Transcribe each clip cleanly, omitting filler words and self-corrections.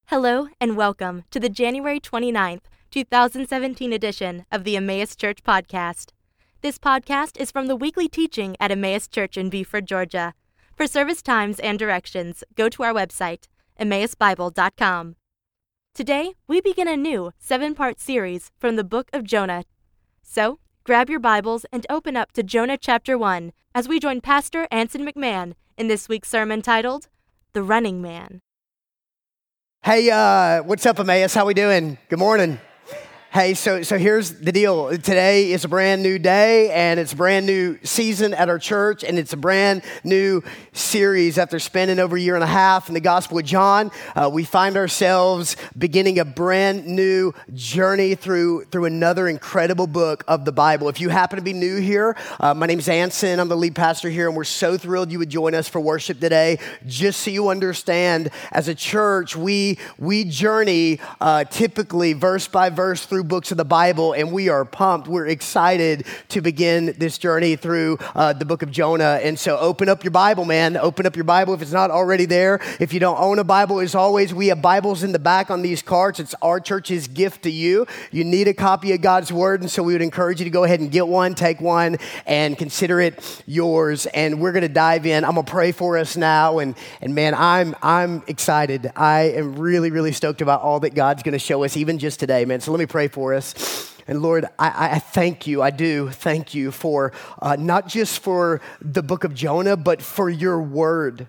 Hello and welcome to the January 29th, 2017 edition of the Emmaus Church Podcast. This podcast is from the weekly teaching at Emmaus Church in Beaufort, Georgia. For service times and directions, go to our website, emmausbible.com. Today, we begin a new 7-part series from the book of Jonah. So, grab your Bibles and open up to Jonah chapter 1 as we join Pastor Anson McMahon in this week's sermon titled, The Running Man. Hey, what's up, Emmaus? How we doing? Good morning. Hey, so here's the deal. Today is a brand new day, and it's a brand new season at our church, and it's a brand new series. After spending over a year and a half in the Gospel of John, we find ourselves beginning a brand new journey through another incredible book of the Bible. If you happen to be new here, my name's Anson. I'm the lead pastor here, and we're so thrilled you would join us for worship today. Just so you understand, as a church, we journey typically verse by verse through books of the Bible, and we are pumped. We're excited to begin this journey through the book of Jonah. And so open up your Bible, man. Open up your Bible if it's not already there. If you don't own a Bible, as always, we have Bibles in the back on these cards. It's our church's gift to you. You need a copy of God's Word, and so we would encourage you to go ahead and get one, take one, and consider it yours. And we're going to dive in. I'm going to pray for us now, and man, I'm excited. I am really, really stoked about all that God's going to show us, even just today, man. So let me pray for us. And Lord, I thank you. I do thank you for not just for the book of Jonah, but for your word.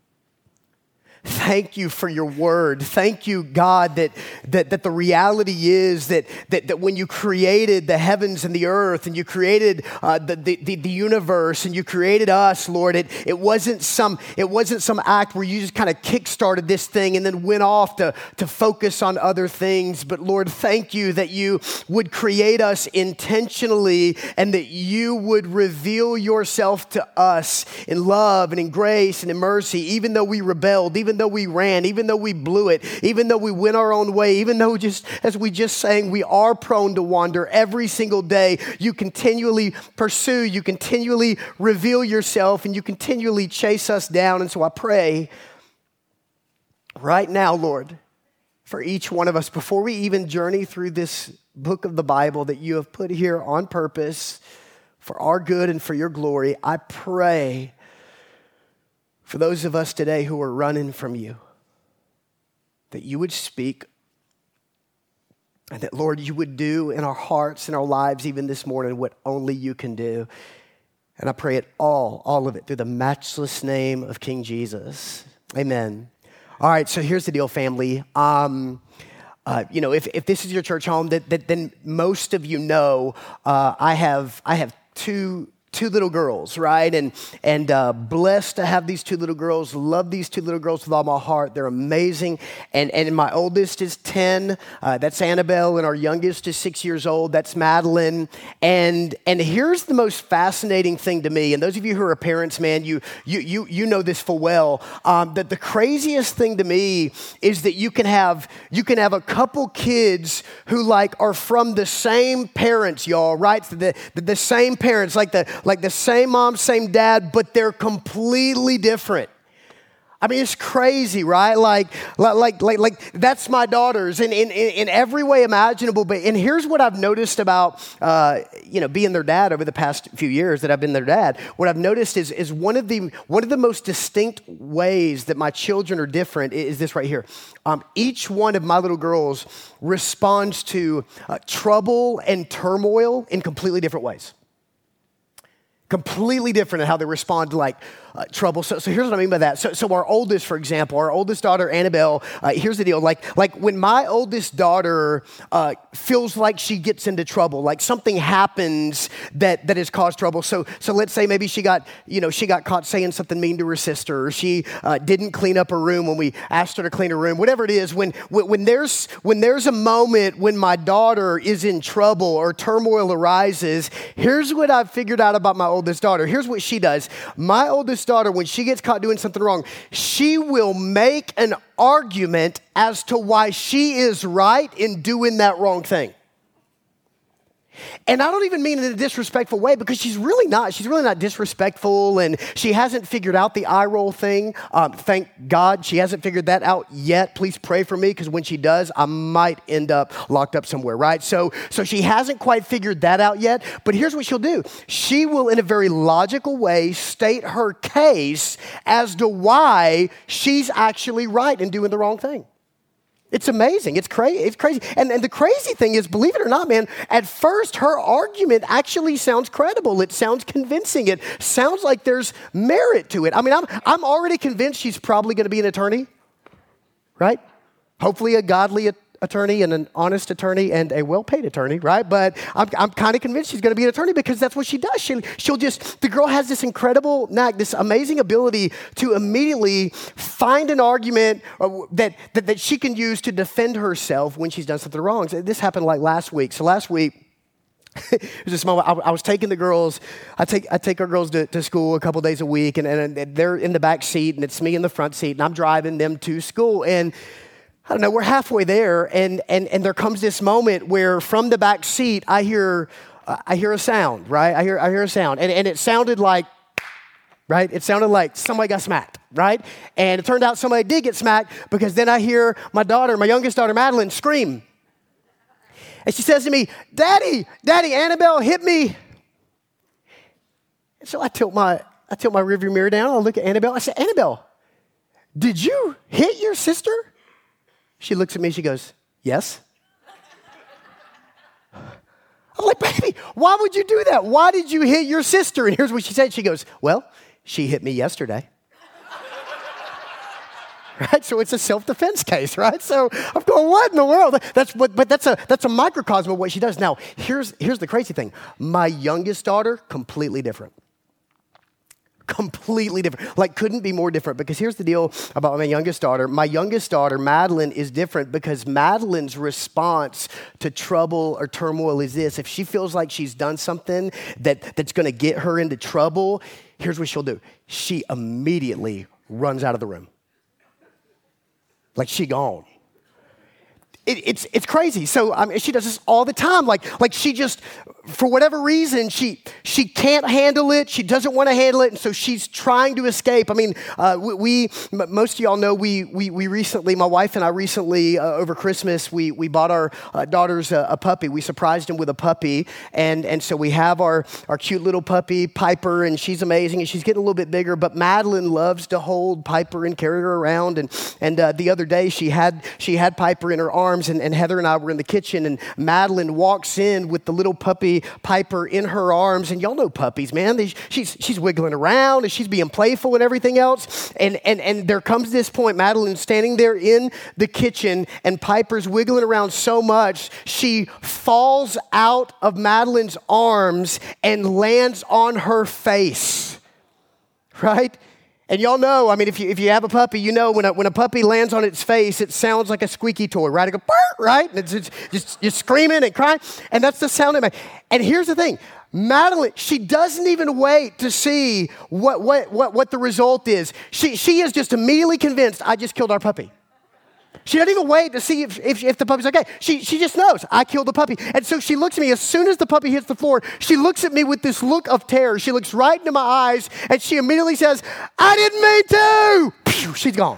Thank you for your word. Thank you, God, that the reality is that when you created the heavens and the earth, and you created the universe, and you created us, Lord, it wasn't some act where you just kind of kickstarted this thing and then went off to focus on other things. But Lord, thank you that you would create us intentionally, and that you would reveal yourself to us in love and in grace and in mercy, even though we rebelled, even though we ran, even though we blew it, even though we went our own way, even though, just as we just sang, we are prone to wander every single day. You continually pursue, you continually reveal yourself, and you continually chase us down. And so I pray right now, Lord, for each one of us, before we even journey through this book of the Bible that you have put here on purpose for our good and for your glory, I pray for those of us today who are running from you, that you would speak, and that, Lord, you would do in our hearts and our lives even this morning what only you can do. And I pray it all of it, through the matchless name of King Jesus. Amen. All right, so here's the deal, family. If this is your church home, then most of you know I have two little girls, right? And blessed to have these two little girls. Love these two little girls with all my heart. They're amazing. And my oldest is 10. That's Annabelle. And our youngest is 6 years old. That's Madeline. And here's the most fascinating thing to me. And those of you who are parents, man, you know this full well. That the craziest thing to me is that you can have a couple kids who are from the same parents, y'all, right? The same parents, like the same mom, same dad, but they're completely different. I mean, it's crazy, right? Like that's my daughters in every way imaginable. And here's what I've noticed about, being their dad over the past few years that I've been their dad. What I've noticed is one of the most distinct ways that my children are different is this right here. Each one of my little girls responds to trouble and turmoil in completely different ways. Completely different in how they respond to trouble. So here's what I mean by that. So our oldest, for example, our oldest daughter, Annabelle, here's the deal. Like when my oldest daughter feels like she gets into trouble, like something happens that has caused trouble. So let's say maybe she got caught saying something mean to her sister, or she didn't clean up her room when we asked her to clean her room, whatever it is. When there's a moment when my daughter is in trouble or turmoil arises, here's what I've figured out about my oldest daughter. Here's what she does. My oldest daughter, when she gets caught doing something wrong, she will make an argument as to why she is right in doing that wrong thing. And I don't even mean it in a disrespectful way because she's really not disrespectful, and she hasn't figured out the eye roll thing. Thank God she hasn't figured that out yet. Please pray for me because when she does, I might end up locked up somewhere, right? So she hasn't quite figured that out yet, but here's what she'll do. She will, in a very logical way, state her case as to why she's actually right and doing the wrong thing. It's amazing. It's crazy. And the crazy thing is, believe it or not, man, at first her argument actually sounds credible. It sounds convincing. It sounds like there's merit to it. I mean, I'm already convinced she's probably going to be an attorney, right? Hopefully a godly attorney and an honest attorney and a well-paid attorney, right? But I'm kind of convinced she's going to be an attorney because that's what she does. The girl has this incredible knack, this amazing ability to immediately find an argument that she can use to defend herself when she's done something wrong. So this happened like last week. So last week, it was this moment. I was taking the girls. I take our girls to school a couple days a week, and they're in the back seat, and it's me in the front seat, and I'm driving them to school. And I don't know, we're halfway there, and there comes this moment where from the back seat, I hear a sound, right? I hear a sound, and it sounded like, right? It sounded like somebody got smacked, right? And it turned out somebody did get smacked because then I hear my youngest daughter, Madeline, scream. And she says to me, Daddy, Annabelle hit me. And so I tilt my rearview mirror down, I look at Annabelle, I say, Annabelle, did you hit your sister? She looks at me, she goes, yes. I'm like, baby, why would you do that? Why did you hit your sister? And here's what she said. She goes, well, she hit me yesterday. Right? So it's a self-defense case, right? So I'm going, what in the world? That's a microcosm of what she does. Now, here's the crazy thing. My youngest daughter, completely different. Completely different. Like, couldn't be more different, because here's the deal about my youngest daughter. My youngest daughter, Madeline, is different because Madeline's response to trouble or turmoil is this. If she feels like she's done something that's going to get her into trouble, here's what she'll do. She immediately runs out of the room. Like, she gone. It's crazy. So she does this all the time. Like she just, for whatever reason, she can't handle it. She doesn't want to handle it, and so she's trying to escape. I mean, most of y'all know we recently, my wife and I recently over Christmas we bought our daughters a puppy. We surprised them with a puppy, and so we have our cute little puppy Piper, and she's amazing, and she's getting a little bit bigger. But Madeline loves to hold Piper and carry her around, and the other day she had Piper in her arms. And Heather and I were in the kitchen, and Madeline walks in with the little puppy Piper in her arms. And y'all know puppies, man. She's wiggling around and she's being playful and everything else. And there comes this point, Madeline's standing there in the kitchen, and Piper's wiggling around so much, she falls out of Madeline's arms and lands on her face, right? And y'all know, I mean, if you have a puppy, you know when a puppy lands on its face, it sounds like a squeaky toy, right? It goes, right? And it's just you're screaming and crying, and that's the sound it makes. And here's the thing. Madeline, she doesn't even wait to see what the result is. She is just immediately convinced, I just killed our puppy. She doesn't even wait to see if the puppy's okay. She just knows, I killed the puppy. And so she looks at me, as soon as the puppy hits the floor, she looks at me with this look of terror. She looks right into my eyes, and she immediately says, I didn't mean to. Pew, she's gone.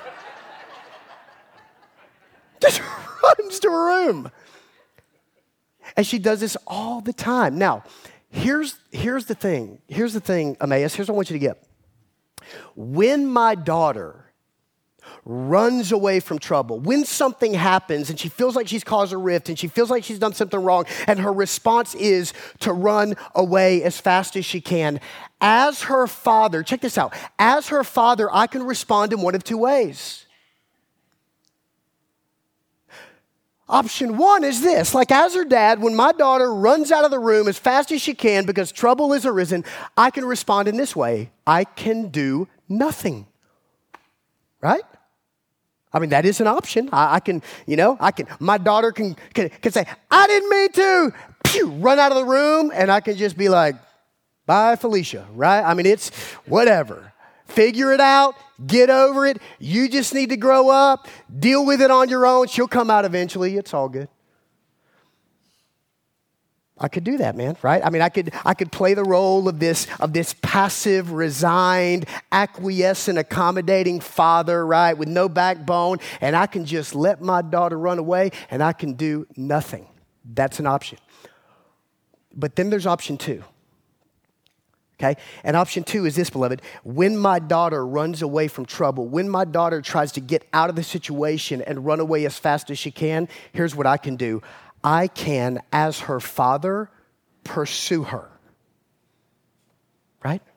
Just runs to her room. And she does this all the time. Now, here's the thing. Here's the thing, Emmaus. Here's what I want you to get. When my daughter runs away from trouble, when something happens and she feels like she's caused a rift and she feels like she's done something wrong, and her response is to run away as fast as she can, as her father, check this out, as her father, I can respond in one of two ways. Option one is this, like as her dad, when my daughter runs out of the room as fast as she can because trouble has arisen, I can respond in this way. I can do nothing, right? I mean, that is an option. My daughter can say, I didn't mean to, pew, run out of the room, and I can just be like, bye, Felicia, right? I mean, it's whatever. Figure it out, get over it. You just need to grow up, deal with it on your own. She'll come out eventually. It's all good. I could do that, man, right? I mean, I could play the role of this passive, resigned, acquiescent, accommodating father, right, with no backbone, and I can just let my daughter run away, and I can do nothing. That's an option. But then there's option 2. Okay? And option 2 is this, beloved. When my daughter runs away from trouble, when my daughter tries to get out of the situation and run away as fast as she can, here's what I can do. I can, as her father, pursue her. Right?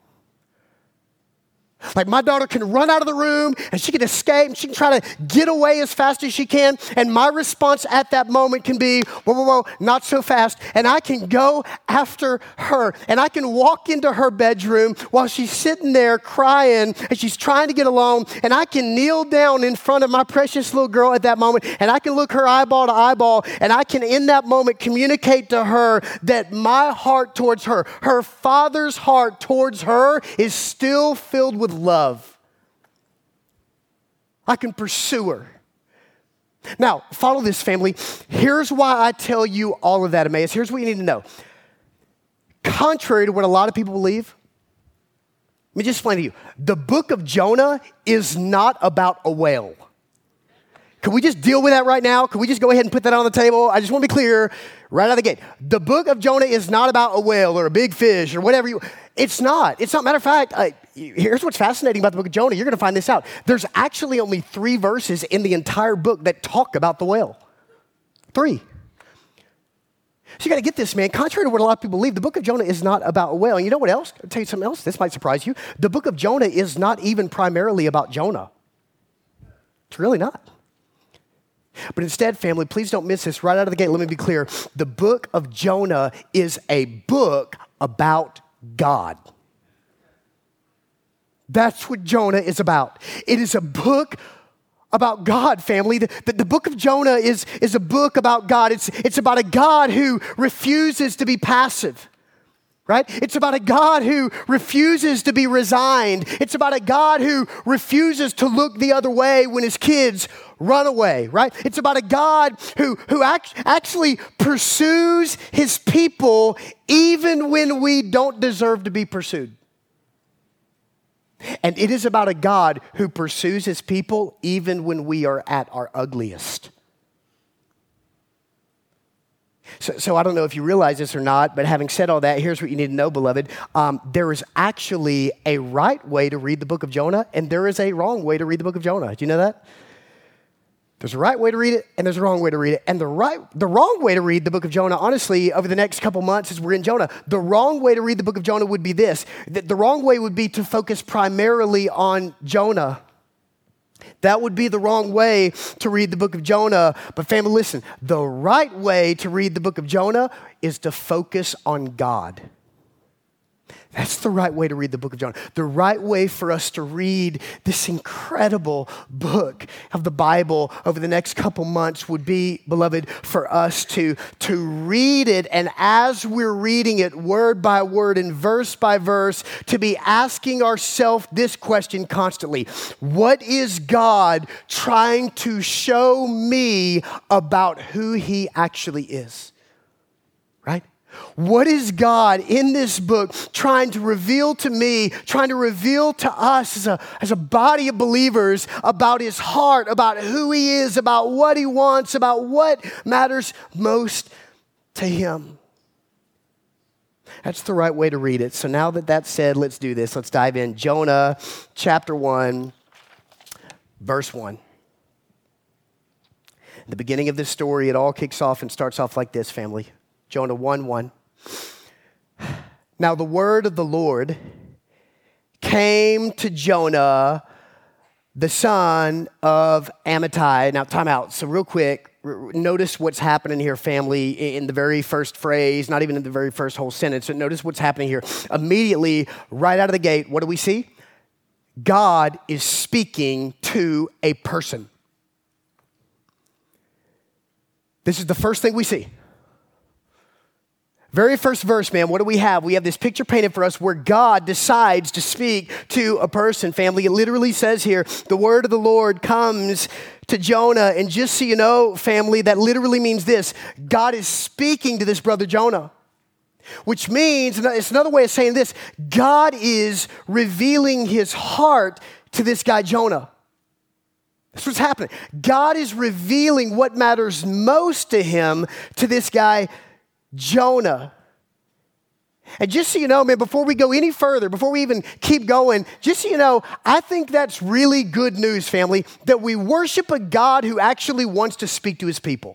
Like my daughter can run out of the room and she can escape and she can try to get away as fast as she can. And my response at that moment can be, whoa, not so fast. And I can go after her and I can walk into her bedroom while she's sitting there crying and she's trying to get alone. And I can kneel down in front of my precious little girl at that moment and I can look her eyeball to eyeball and I can in that moment communicate to her that my heart towards her, her father's heart towards her is still filled with love. I can pursue her. Now, follow this, family. Here's why I tell you all of that, Emmaus. Here's what you need to know. Contrary to what a lot of people believe, let me just explain to you. The book of Jonah is not about a whale. Can we just deal with that right now? Can we just go ahead and put that on the table? I just want to be clear right out of the gate. The book of Jonah is not about a whale or a big fish or whatever you... It's not. Matter of fact, here's what's fascinating about the book of Jonah. You're going to find this out. There's actually only 3 verses in the entire book that talk about the whale. 3. So you got to get this, man. Contrary to what a lot of people believe, the book of Jonah is not about a whale. And you know what else? I'll tell you something else. This might surprise you. The book of Jonah is not even primarily about Jonah. It's really not. But instead, family, please don't miss this right out of the gate. Let me be clear. The book of Jonah is a book about God. That's what Jonah is about. It is a book about God, family. The book of Jonah is a book about God. It's about a God who refuses to be passive. Right? It's about a God who refuses to be resigned. It's about a God who refuses to look the other way when his kids run away, right? It's about a God who actually pursues his people even when we don't deserve to be pursued. And it is about a God who pursues his people even when we are at our ugliest. So I don't know if you realize this or not, but having said all that, here's what you need to know, beloved. There is actually a right way to read the book of Jonah, and there is a wrong way to read the book of Jonah. Do you know that? There's a right way to read it, and there's a wrong way to read it. And the wrong way to read the book of Jonah, honestly, over the next couple months as we're in Jonah, the wrong way to read the book of Jonah would be this. The wrong way would be to focus primarily on Jonah. That would be the wrong way to read the book of Jonah. But family, listen, the right way to read the book of Jonah is to focus on God. That's the right way to read the book of Jonah. The right way for us to read this incredible book of the Bible over the next couple months would be, beloved, for us to read it, and as we're reading it word by word and verse by verse, to be asking ourselves this question constantly: what is God trying to show me about who he actually is? Right? What is God in this book trying to reveal to me, trying to reveal to us as a body of believers about his heart, about who he is, about what he wants, about what matters most to him? That's the right way to read it. So now that that's said, let's do this. Let's dive in. Jonah chapter 1, verse 1. The beginning of this story, it all kicks off and starts off like this, family. Jonah 1:1. Now the word of the Lord came to Jonah, the son of Amittai. Now, time out. So real quick, notice what's happening here, family, in the very first phrase, not even in the very first whole sentence. So notice what's happening here. Immediately, right out of the gate, what do we see? God is speaking to a person. This is the first thing we see. Very first verse, man, what do we have? We have this picture painted for us where God decides to speak to a person, family. It literally says here, the word of the Lord comes to Jonah. And just so you know, family, that literally means this: God is speaking to this brother Jonah. which means, it's another way of saying this, God is revealing his heart to this guy Jonah. That's what's happening. God is revealing what matters most to him to this guy Jonah. And just so you know, man, before we go any further, before we even keep going, just so you know, I think that's really good news, family, that we worship a God who actually wants to speak to his people.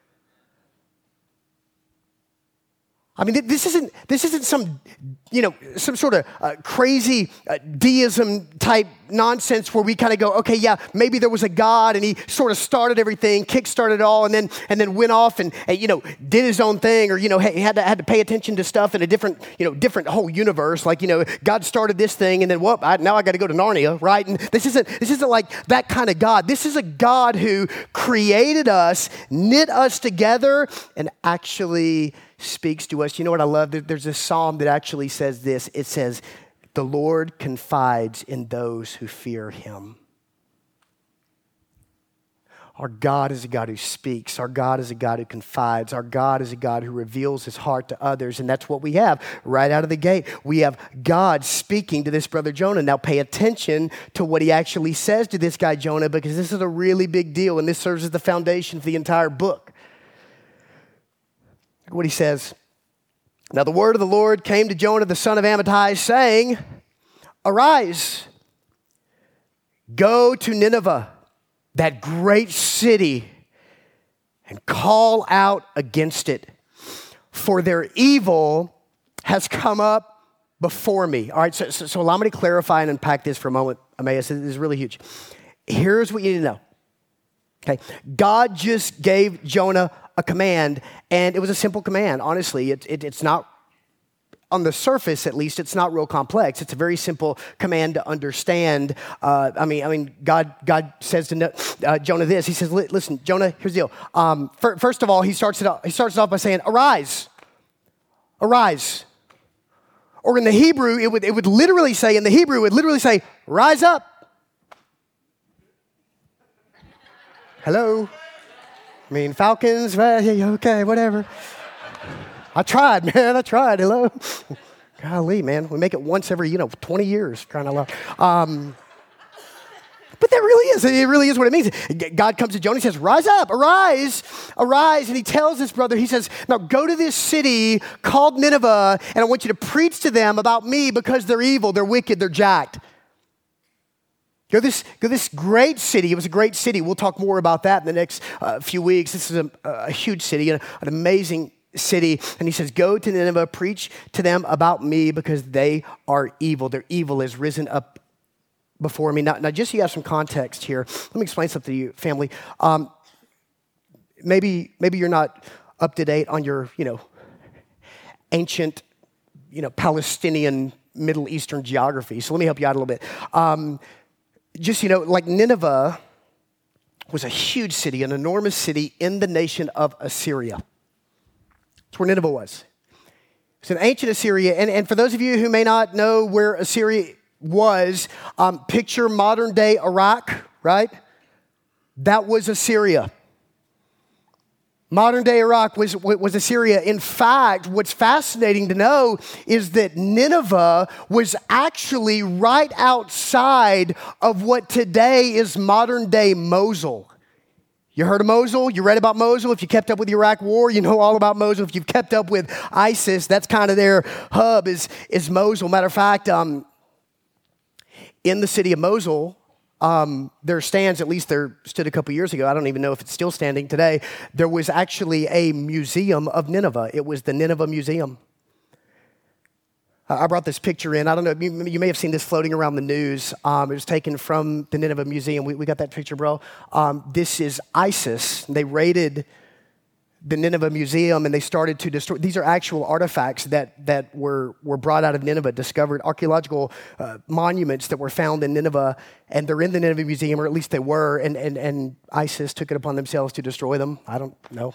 I mean, this isn't some, some sort of crazy deism type nonsense where we kind of go, okay, yeah, maybe there was a God and he sort of started everything, kick-started it all, and then went off and did his own thing, or he had to pay attention to stuff in a different whole universe. Like God started this thing, and then now I got to go to Narnia, right? And this isn't like that kind of God. This is a God who created us, knit us together, and actually speaks to us. You know what I love? There's a psalm that actually says this. It says, "The Lord confides in those who fear him." Our God is a God who speaks. Our God is a God who confides. Our God is a God who reveals his heart to others. And that's what we have right out of the gate. We have God speaking to this brother Jonah. Now pay attention to what he actually says to this guy Jonah, because this is a really big deal, and this serves as the foundation for the entire book. Look what he says. "Now the word of the Lord came to Jonah, the son of Amittai, saying, 'Arise, go to Nineveh, that great city, and call out against it, for their evil has come up before me.'" All right, so allow me to clarify and unpack this for a moment, Emmaus. This is really huge. Here's what you need to know. Okay, God just gave Jonah a command, and it was a simple command. Honestly, it's not, on the surface at least, it's not real complex. It's a very simple command to understand. God says to Jonah this. He says, "Listen, Jonah, here's the deal. First of all, he starts it off by saying, 'Arise, arise.'" Or in the Hebrew, it would literally say, "Rise up." Hello? I mean, Falcons, okay, whatever. I tried, man. Hello? Golly, man. We make it once every, 20 years, kind of loud. But that really is. It really is what it means. God comes to Jonah. He says, "Rise up, arise, arise." And he tells his brother, he says, "Now go to this city called Nineveh, and I want you to preach to them about me, because they're evil, they're wicked, they're jacked. Go this great city." It was a great city. We'll talk more about that in the next few weeks. This is a huge city, an amazing city. And he says, "Go to Nineveh, preach to them about me, because they are evil. Their evil has risen up before me." Now just so you have some context here, let me explain something to you, family. Maybe you're not up to date on your, ancient, Palestinian, Middle Eastern geography. So let me help you out a little bit. Just, like Nineveh was a huge city, an enormous city in the nation of Assyria. That's where Nineveh was. It's an ancient Assyria. And for those of you who may not know where Assyria was, picture modern day Iraq, right? That was Assyria. Modern day Iraq was Assyria. In fact, what's fascinating to know is that Nineveh was actually right outside of what today is modern day Mosul. You heard of Mosul? You read about Mosul? If you kept up with the Iraq War, you know all about Mosul. If you've kept up with ISIS, that's kind of their hub is Mosul. Matter of fact, in the city of Mosul, there stands, at least there stood a couple years ago, I don't even know if it's still standing today, there was actually a museum of Nineveh. It was the Nineveh Museum. I brought this picture in. I don't know, you may have seen this floating around the news. It was taken from the Nineveh Museum. We got that picture, bro. This is ISIS. They raided the Nineveh Museum, and they started to destroy. These are actual artifacts that were brought out of Nineveh, discovered archaeological monuments that were found in Nineveh, and they're in the Nineveh Museum, or at least they were, and ISIS took it upon themselves to destroy them. I don't know,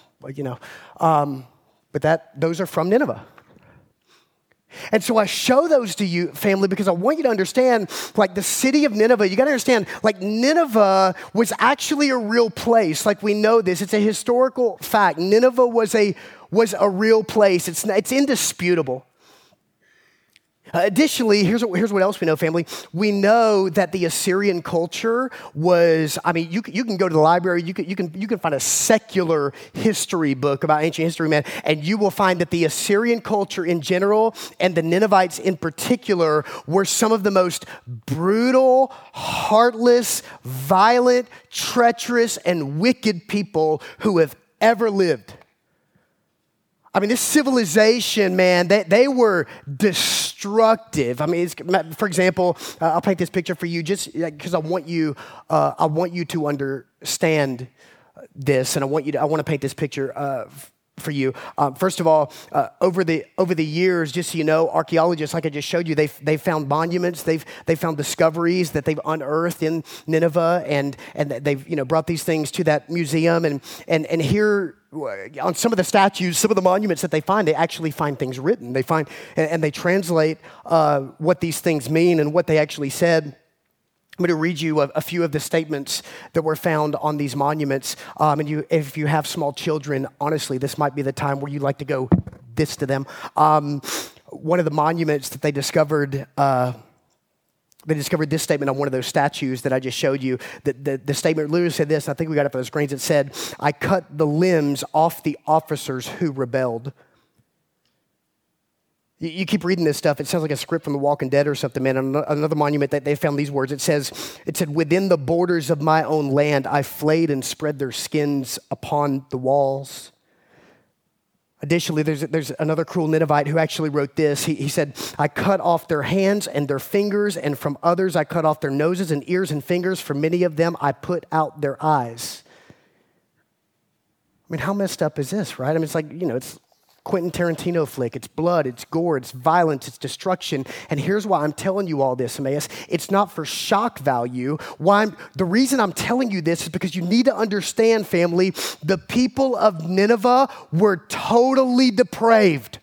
but those are from Nineveh. And so I show those to you, family, because I want you to understand, like the city of Nineveh, you got to understand, like Nineveh was actually a real place. Like we know this. It's a historical fact. Nineveh was a was a real place. It's indisputable. Additionally, here's what else we know, family. We know that the Assyrian culture was, you can go to the library, you can find a secular history book about ancient history, man, and you will find that the Assyrian culture in general and the Ninevites in particular were some of the most brutal, heartless, violent, treacherous, and wicked people who have ever lived. This civilization, man, they were destructive. For example, I'll paint this picture for you just because I want you to understand this, and I want to paint this picture for you. First of all, over the years, just so you know, archaeologists, like I just showed you, they found monuments, they found discoveries that they've unearthed in Nineveh, and they've brought these things to that museum, and here on some of the statues, some of the monuments that they find, they actually find things written. They find and they translate what these things mean and what they actually said. I'm going to read you a few of the statements that were found on these monuments. If you have small children, honestly, this might be the time where you'd like to go this to them. One of the monuments that they discovered this statement on one of those statues that I just showed you. The statement literally said this, and I think we got it from the screens. It said, "I cut the limbs off the officers who rebelled." You keep reading this stuff, it sounds like a script from The Walking Dead or something, man. Another monument that they found these words. It said, "Within the borders of my own land, I flayed and spread their skins upon the walls." Additionally, there's another cruel Ninevite who actually wrote this. He said, "I cut off their hands and their fingers, and from others I cut off their noses and ears and fingers. For many of them I put out their eyes." How messed up is this, right? It's like, it's Quentin Tarantino flick. It's blood, it's gore, it's violence, it's destruction. And here's why I'm telling you all this, Emmaus. It's not for shock value. The reason I'm telling you this is because you need to understand, family, the people of Nineveh were totally depraved.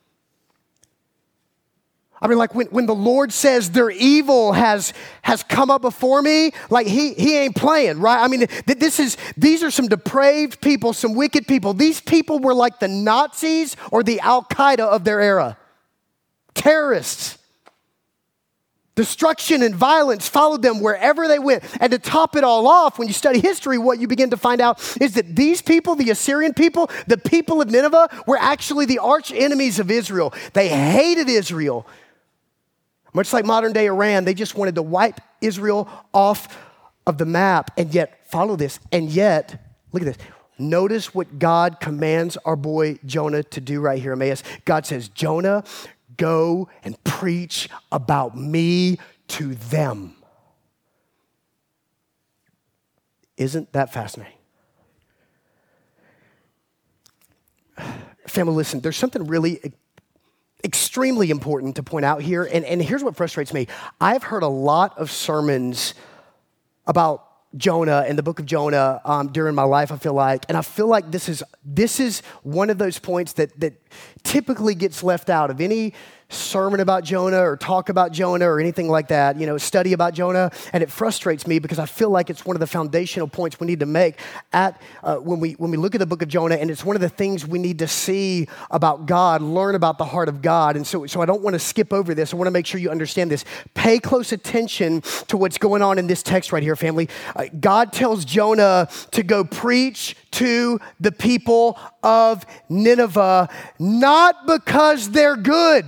When the Lord says their evil has come up before me, like he ain't playing, right? These are some depraved people, some wicked people. These people were like the Nazis or the Al-Qaeda of their era. Terrorists. Destruction and violence followed them wherever they went. And to top it all off, when you study history, what you begin to find out is that these people, the Assyrian people, the people of Nineveh, were actually the arch enemies of Israel. They hated Israel. Much like modern day Iran, they just wanted to wipe Israel off of the map. And yet, follow this, and yet, look at this. Notice what God commands our boy Jonah to do right here, Emmaus. God says, "Jonah, go and preach about me to them." Isn't that fascinating? Family, listen, there's something really extremely important to point out here, and here's what frustrates me. I've heard a lot of sermons about Jonah and the book of Jonah during my life, I feel like, and I feel like this is one of those points that typically gets left out of any sermon about Jonah or talk about Jonah or anything like that, study about Jonah, and it frustrates me because I feel like it's one of the foundational points we need to make when we look at the book of Jonah, and it's one of the things we need to see about God, learn about the heart of God, and so I don't want to skip over this. I want to make sure you understand this. Pay close attention to what's going on in this text right here, family. God tells Jonah to go preach to the people of Nineveh, not because they're good.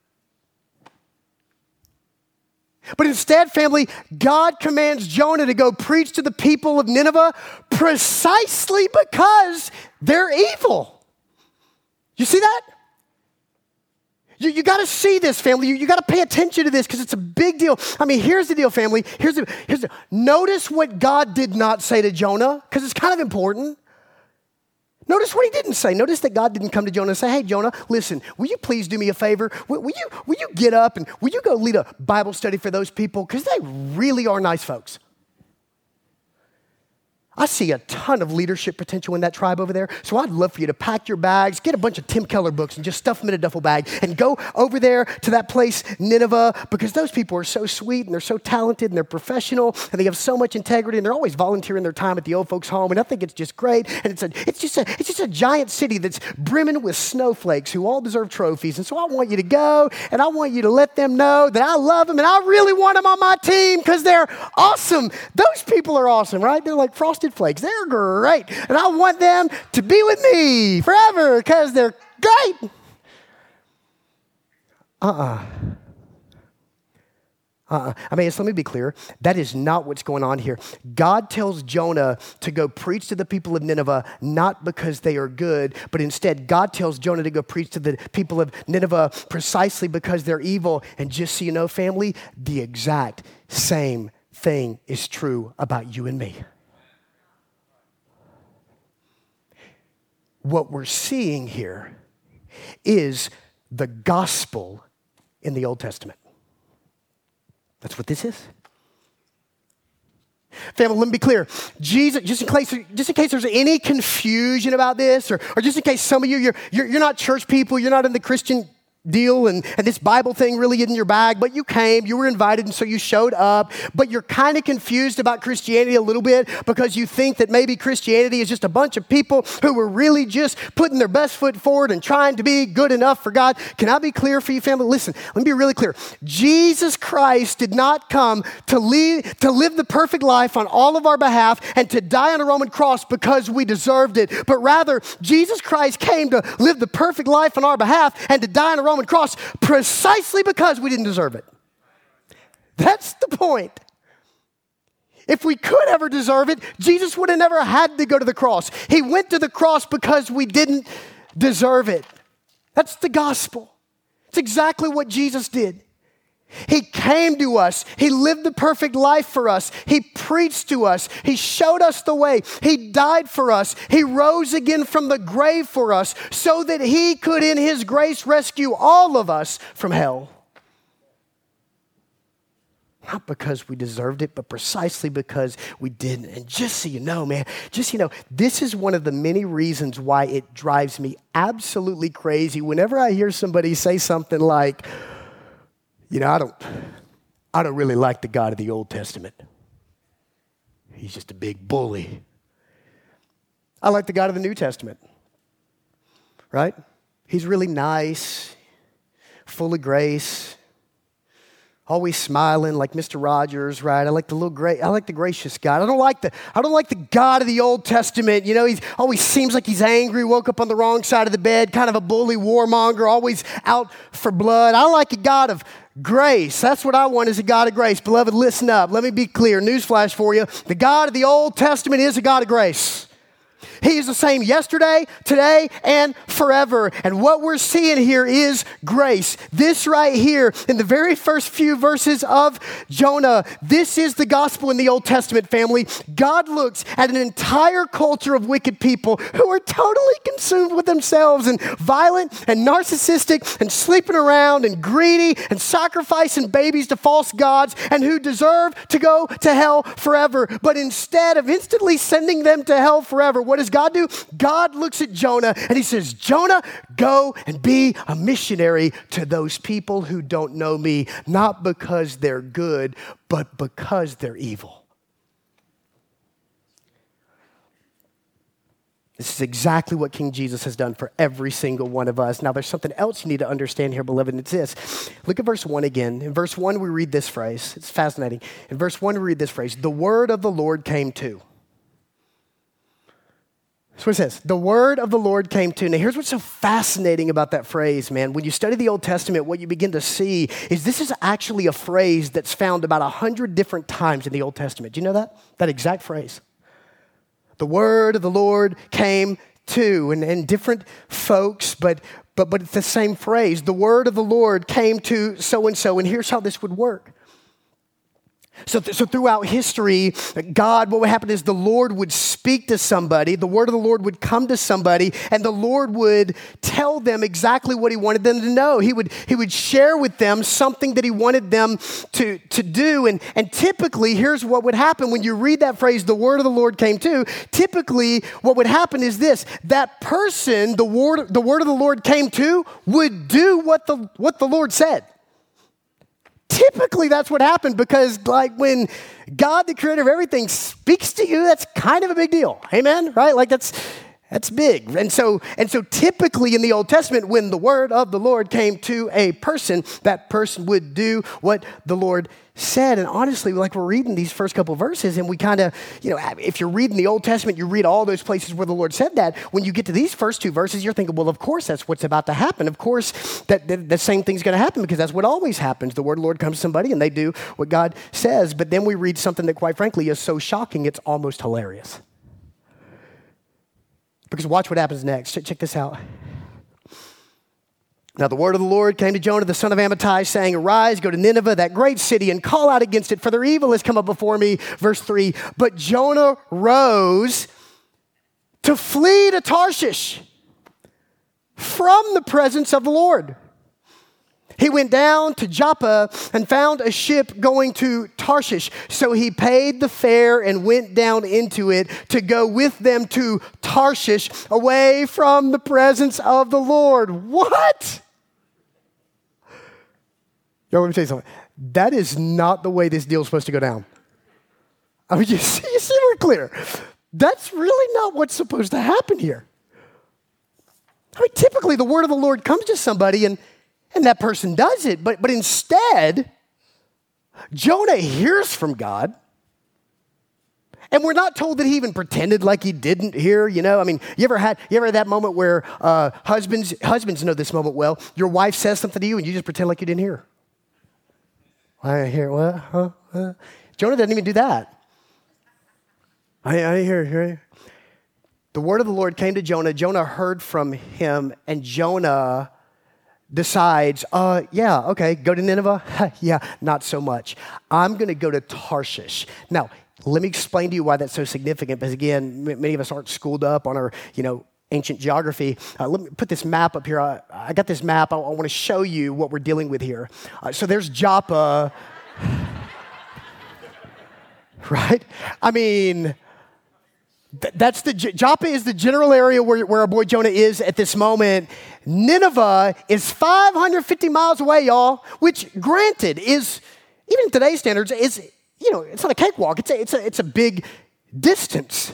But instead, family, God commands Jonah to go preach to the people of Nineveh precisely because they're evil. You see that? You got to see this, family. You got to pay attention to this because it's a big deal. Here's the deal, family. Notice what God did not say to Jonah, because it's kind of important. Notice what he didn't say. Notice that God didn't come to Jonah and say, "Hey, Jonah, listen, will you please do me a favor? Will you get up and will you go lead a Bible study for those people? Because they really are nice folks." I see a ton of leadership potential in that tribe over there. So I'd love for you to pack your bags, get a bunch of Tim Keller books and just stuff them in a duffel bag and go over there to that place, Nineveh, because those people are so sweet and they're so talented and they're professional and they have so much integrity and they're always volunteering their time at the old folks' home. And I think it's just great. And it's just a giant city that's brimming with snowflakes who all deserve trophies. And so I want you to go and I want you to let them know that I love them and I really want them on my team because they're awesome. Those people are awesome, right? They're like Frosted Flakes. They're great. And I want them to be with me forever because they're great. I mean, let me be clear. That is not what's going on here. God tells Jonah to go preach to the people of Nineveh, not because they are good, but instead God tells Jonah to go preach to the people of Nineveh precisely because they're evil. And just so you know, family, the exact same thing is true about you and me. What we're seeing here is the gospel in the Old Testament. That's what this is. Family, let me be clear. Jesus, just in case there's any confusion about this, or just in case some of you're not church people, you're not in the Christian deal, and this Bible thing really isn't your bag, but you came, you were invited, and so you showed up, but you're kind of confused about Christianity a little bit because you think that maybe Christianity is just a bunch of people who were really just putting their best foot forward and trying to be good enough for God. Can I be clear for you, family? Listen, let me be really clear. Jesus Christ did not come to live the perfect life on all of our behalf and to die on a Roman cross because we deserved it, but rather Jesus Christ came to live the perfect life on our behalf and to die on a Roman cross precisely because we didn't deserve it. That's the point. If we could ever deserve it, Jesus would have never had to go to the cross. He went to the cross because we didn't deserve it. That's the gospel. It's exactly what Jesus did. He came to us. He lived the perfect life for us. He preached to us. He showed us the way. He died for us. He rose again from the grave for us so that he could in his grace rescue all of us from hell. Not because we deserved it, but precisely because we didn't. And just so you know, man, this is one of the many reasons why it drives me absolutely crazy whenever I hear somebody say something like, I don't really like the God of the Old Testament. He's just a big bully. I like the God of the New Testament, right? He's really nice, full of grace, always smiling like Mr. Rogers, right? I like the gracious God. I don't like the God of the Old Testament. He always seems like he's angry, woke up on the wrong side of the bed, kind of a bully warmonger, always out for blood. I like a God of grace. That's what I want, is a God of grace. Beloved, listen up. Let me be clear. Newsflash for you. The God of the Old Testament is a God of grace. He is the same yesterday, today, and forever. And what we're seeing here is grace. This right here in the very first few verses of Jonah, this is the gospel in the Old Testament, family. God looks at an entire culture of wicked people who are totally consumed with themselves and violent and narcissistic and sleeping around and greedy and sacrificing babies to false gods and who deserve to go to hell forever. But instead of instantly sending them to hell forever, what does God do? God looks at Jonah and he says, Jonah, go and be a missionary to those people who don't know me, not because they're good, but because they're evil. This is exactly what King Jesus has done for every single one of us. Now, there's something else you need to understand here, beloved, and it's this. Look at verse 1 again. In verse 1, we read this phrase. It's fascinating. In verse 1, we read this phrase, the word of the Lord came to. That's what it says. The word of the Lord came to. Now, here's what's so fascinating about that phrase, man. When you study the Old Testament, what you begin to see is this is actually a phrase that's found about 100 different times in the Old Testament. Do you know that? That exact phrase. The word of the Lord came to. And different folks, but it's the same phrase. The word of the Lord came to so-and-so. And here's how this would work. So throughout history, what would happen is the Lord would speak to somebody, the word of the Lord would come to somebody, and the Lord would tell them exactly what he wanted them to know. He would share with them something that he wanted them to do. And typically, here's what would happen when you read that phrase, the word of the Lord came to. Typically, what would happen is this: that person, the word of the Lord came to, would do what the Lord said. Typically, that's what happened, because like when God, the creator of everything, speaks to you, that's kind of a big deal. Amen? Right? Like that's big. And so typically in the Old Testament, when the word of the Lord came to a person, that person would do what the Lord said. And honestly, like we're reading these first couple of verses, and we kind of, if you're reading the Old Testament, you read all those places where the Lord said that. When you get to these first two verses, you're thinking, well, of course, that's what's about to happen. Of course, that the same thing's going to happen, because that's what always happens. The word of the Lord comes to somebody, and they do what God says. But then we read something that, quite frankly, is so shocking, it's almost hilarious. Because watch what happens next. Check this out. Now the word of the Lord came to Jonah, the son of Amittai, saying, "Arise, go to Nineveh, that great city, and call out against it, for their evil has come up before me." Verse 3, but Jonah rose to flee to Tarshish from the presence of the Lord. He went down to Joppa and found a ship going to Tarshish. So he paid the fare and went down into it to go with them to Tarshish, away from the presence of the Lord. What? Yo, let me tell you something. That is not the way this deal is supposed to go down. I mean, you see we're clear. That's really not what's supposed to happen here. I mean, typically the word of the Lord comes to somebody and that person does it. But instead, Jonah hears from God. And we're not told that he even pretended like he didn't hear, I mean, you ever had that moment where husbands know this moment well. Your wife says something to you and you just pretend like you didn't hear. I hear what? Huh? Jonah doesn't even do that. I hear. The word of the Lord came to Jonah. Jonah heard from him, and Jonah decides, go to Nineveh? Yeah, not so much. I'm going to go to Tarshish. Now, let me explain to you why that's so significant, because again, many of us aren't schooled up on our, ancient geography. Let me put this map up here. I got this map. I want to show you what we're dealing with here. So there's Joppa, right? I mean, Joppa is the general area where our boy Jonah is at this moment. Nineveh is 550 miles away, y'all, which granted is, even in today's standards, is, it's not a cakewalk. It's a big distance.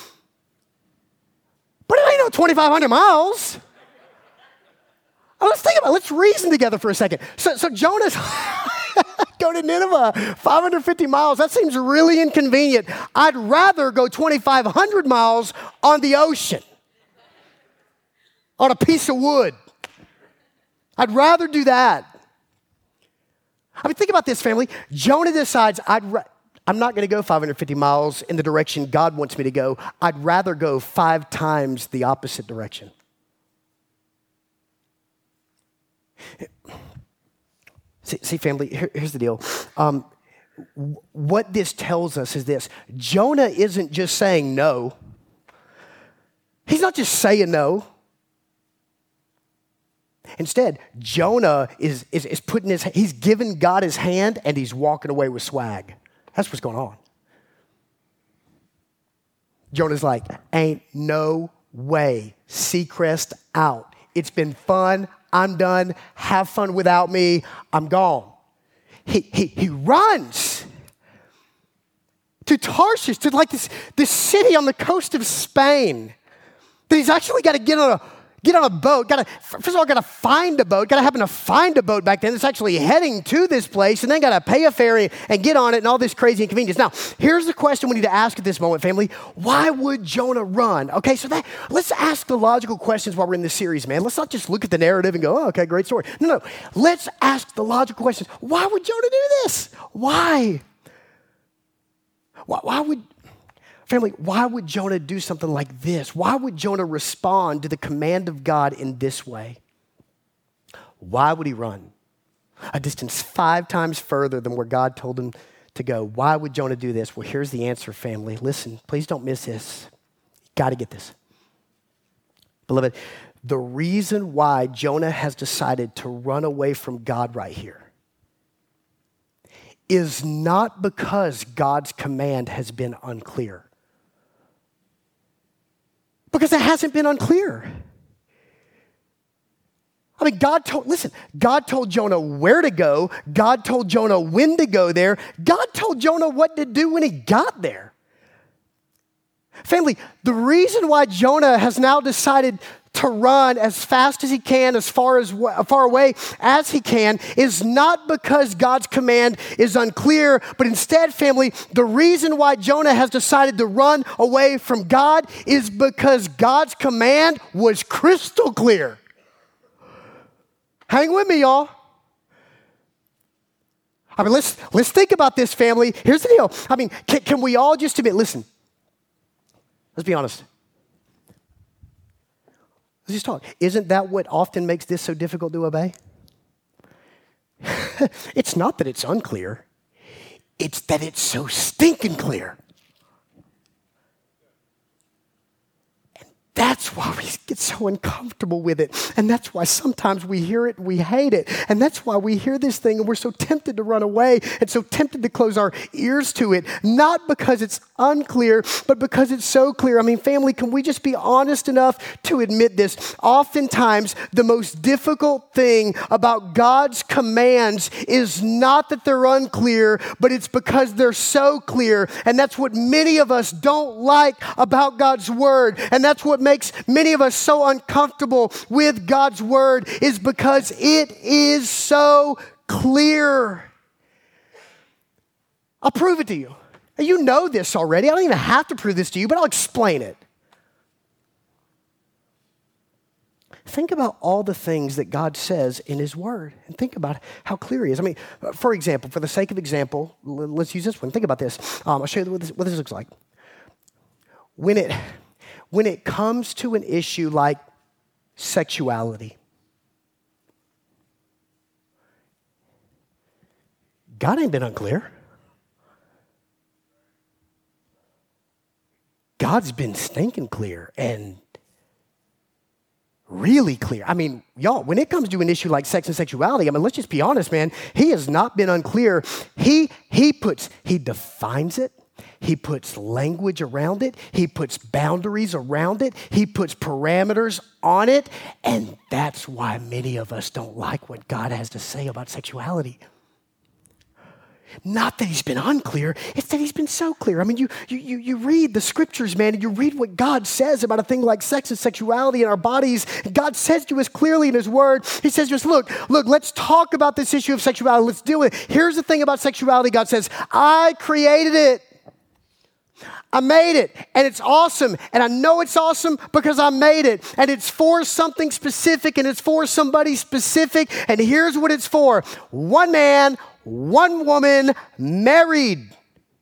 But it ain't no 2,500 miles. Let's think about it. Let's reason together for a second. So Jonah's go to Nineveh, 550 miles. That seems really inconvenient. I'd rather go 2,500 miles on the ocean, on a piece of wood. I'd rather do that. I mean, think about this, family. Jonah decides, I'm not going to go 550 miles in the direction God wants me to go. I'd rather go 5 times the opposite direction. See, family, here's the deal. What this tells us is this. Jonah isn't just saying no. He's not just saying no. Instead, Jonah is putting he's giving God his hand, and he's walking away with swag. That's what's going on. Jonah's like, ain't no way. Seacrest out. It's been fun. I'm done. Have fun without me. I'm gone. He runs to Tarshish, to like this city on the coast of Spain that he's actually got to get on a boat. First of all, got to find a boat. Got to happen to find a boat back then that's actually heading to this place, and then got to pay a ferry and get on it and all this crazy inconvenience. Now, here's the question we need to ask at this moment, family. Why would Jonah run? Okay, so let's ask the logical questions while we're in this series, man. Let's not just look at the narrative and go, oh, okay, great story. No. Let's ask the logical questions. Why would Jonah do this? Why? Family, why would Jonah do something like this? Why would Jonah respond to the command of God in this way? Why would he run a distance 5 times further than where God told him to go. Why would Jonah do this? Well, here's the answer, family. Listen, please don't miss this. You got to get this. Beloved, the reason why Jonah has decided to run away from God right here is not because God's command has been unclear. Because it hasn't been unclear. I mean, God told Jonah where to go. God told Jonah when to go there. God told Jonah what to do when he got there. Family, the reason why Jonah has now decided to run as fast as he can, as far away as he can, is not because God's command is unclear, but instead, family, the reason why Jonah has decided to run away from God is because God's command was crystal clear. Hang with me, y'all. I mean, let's think about this, family. Here's the deal. I mean, can we all just admit, listen, let's be honest. Let's just talk. Isn't that what often makes this so difficult to obey? It's not that it's unclear. It's that it's so stinking clear. That's why we get so uncomfortable with it. And that's why sometimes we hear it and we hate it. And that's why we hear this thing and we're so tempted to run away and so tempted to close our ears to it. Not because it's unclear, but because it's so clear. I mean, family, can we just be honest enough to admit this? Oftentimes, the most difficult thing about God's commands is not that they're unclear, but it's because they're so clear. And that's what many of us don't like about God's word. And that's what makes many of us so uncomfortable with God's word, is because it is so clear. I'll prove it to you. You know this already. I don't even have to prove this to you, but I'll explain it. Think about all the things that God says in his word and think about how clear he is. I mean, for example, for the sake of example, let's use this one. Think about this. I'll show you what this looks like. When it comes to an issue like sexuality, God ain't been unclear. God's been stinking clear and really clear. I mean, y'all, when it comes to an issue like sex and sexuality, I mean, let's just be honest, man. He has not been unclear. He defines it. He puts language around it. He puts boundaries around it. He puts parameters on it. And that's why many of us don't like what God has to say about sexuality. Not that he's been unclear, it's that he's been so clear. I mean, you read the scriptures, man, and you read what God says about a thing like sex and sexuality in our bodies. God says to us clearly in his word, he says to us, look, let's talk about this issue of sexuality. Let's deal with it. Here's the thing about sexuality. God says, I created it. I made it, and it's awesome, and I know it's awesome because I made it, and it's for something specific, and it's for somebody specific, and here's what it's for. One man, one woman, married.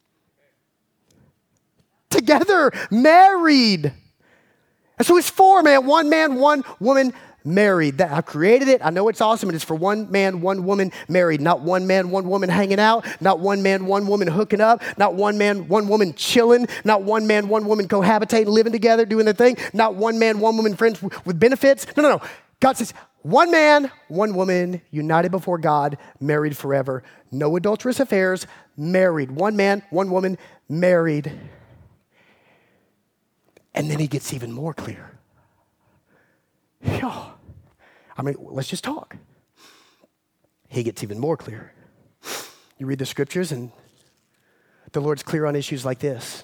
Together, married. And so it's for, man, one woman, married. That I created it. I know it's awesome. And it's for one man, one woman married. Not one man, one woman hanging out. Not one man, one woman hooking up. Not one man, one woman chilling. Not one man, one woman cohabitating, living together, doing their thing. Not one man, one woman friends with benefits. No. God says, one man, one woman, united before God, married forever. No adulterous affairs, married. One man, one woman, married. And then he gets even more clear. I mean, let's just talk. He gets even more clear. You read the scriptures and the Lord's clear on issues like this.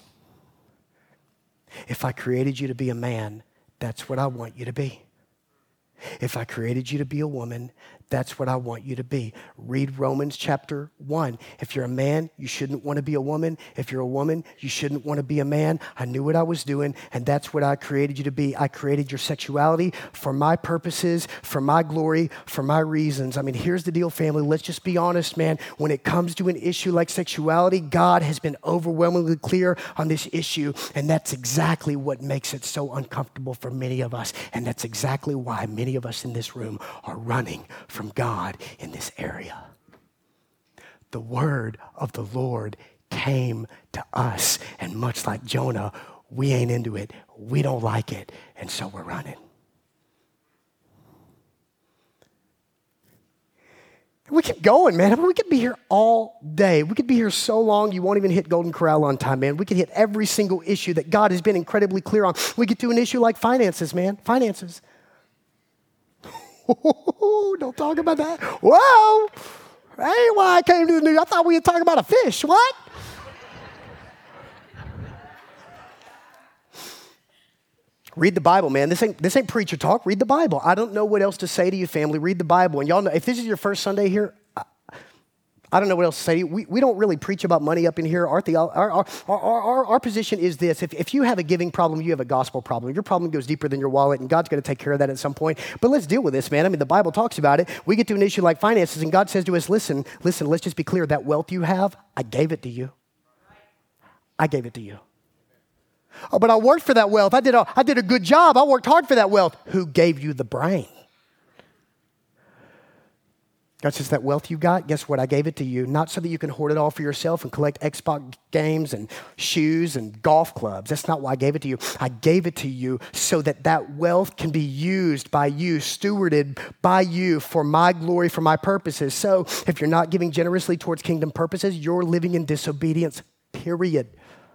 If I created you to be a man, that's what I want you to be. If I created you to be a woman, that's what I want you to be. Read Romans chapter 1. If you're a man, you shouldn't want to be a woman. If you're a woman, you shouldn't want to be a man. I knew what I was doing, and that's what I created you to be. I created your sexuality for my purposes, for my glory, for my reasons. I mean, here's the deal, family. Let's just be honest, man. When it comes to an issue like sexuality, God has been overwhelmingly clear on this issue, and that's exactly what makes it so uncomfortable for many of us, and that's exactly why many of us in this room are running from God in this area. the word of the Lord came to us. And much like Jonah, we ain't into it. We don't like it. And so we're running. We keep going, man. I mean, we could be here all day. We could be here so long you won't even hit Golden Corral on time, man. We could hit every single issue that God has been incredibly clear on. We get to an issue like finances, man. Finances. Don't talk about that. Whoa. That ain't why I came to the news. I thought we were talking about a fish. What? Read the Bible, man. This ain't preacher talk. Read the Bible. I don't know what else to say to you, family. Read the Bible. And y'all know, if this is your first Sunday here, I don't know what else to say to you. We don't really preach about money up in here. Our position is this. If you have a giving problem, you have a gospel problem. Your problem goes deeper than your wallet, and God's going to take care of that at some point. But let's deal with this, man. I mean, the Bible talks about it. We get to an issue like finances, and God says to us, listen, let's just be clear. That wealth you have, I gave it to you. I gave it to you. Oh, but I worked for that wealth. I did a good job. I worked hard for that wealth. Who gave you the brain? God says, that wealth you got, guess what? I gave it to you, not so that you can hoard it all for yourself and collect Xbox games and shoes and golf clubs. That's not why I gave it to you. I gave it to you so that that wealth can be used by you, stewarded by you for my glory, for my purposes. So if you're not giving generously towards kingdom purposes, you're living in disobedience, period.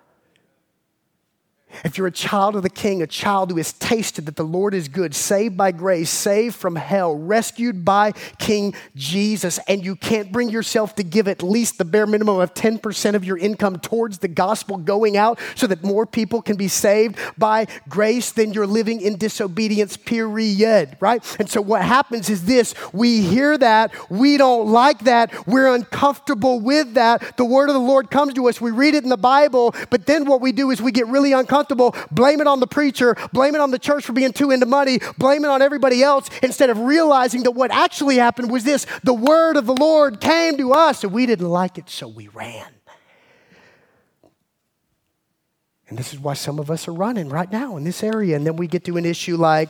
If you're a child of the King, a child who has tasted that the Lord is good, saved by grace, saved from hell, rescued by King Jesus, and you can't bring yourself to give at least the bare minimum of 10% of your income towards the gospel going out so that more people can be saved by grace, then you're living in disobedience, period, right? And so what happens is this: we hear that, we don't like that, we're uncomfortable with that. The word of the Lord comes to us, we read it in the Bible, but then what we do is we get really uncomfortable, blame it on the preacher, blame it on the church for being too into money, blame it on everybody else, instead of realizing that what actually happened was this: the word of the Lord came to us and we didn't like it, so we ran. And this is why some of us are running right now in this area. And then we get to an issue like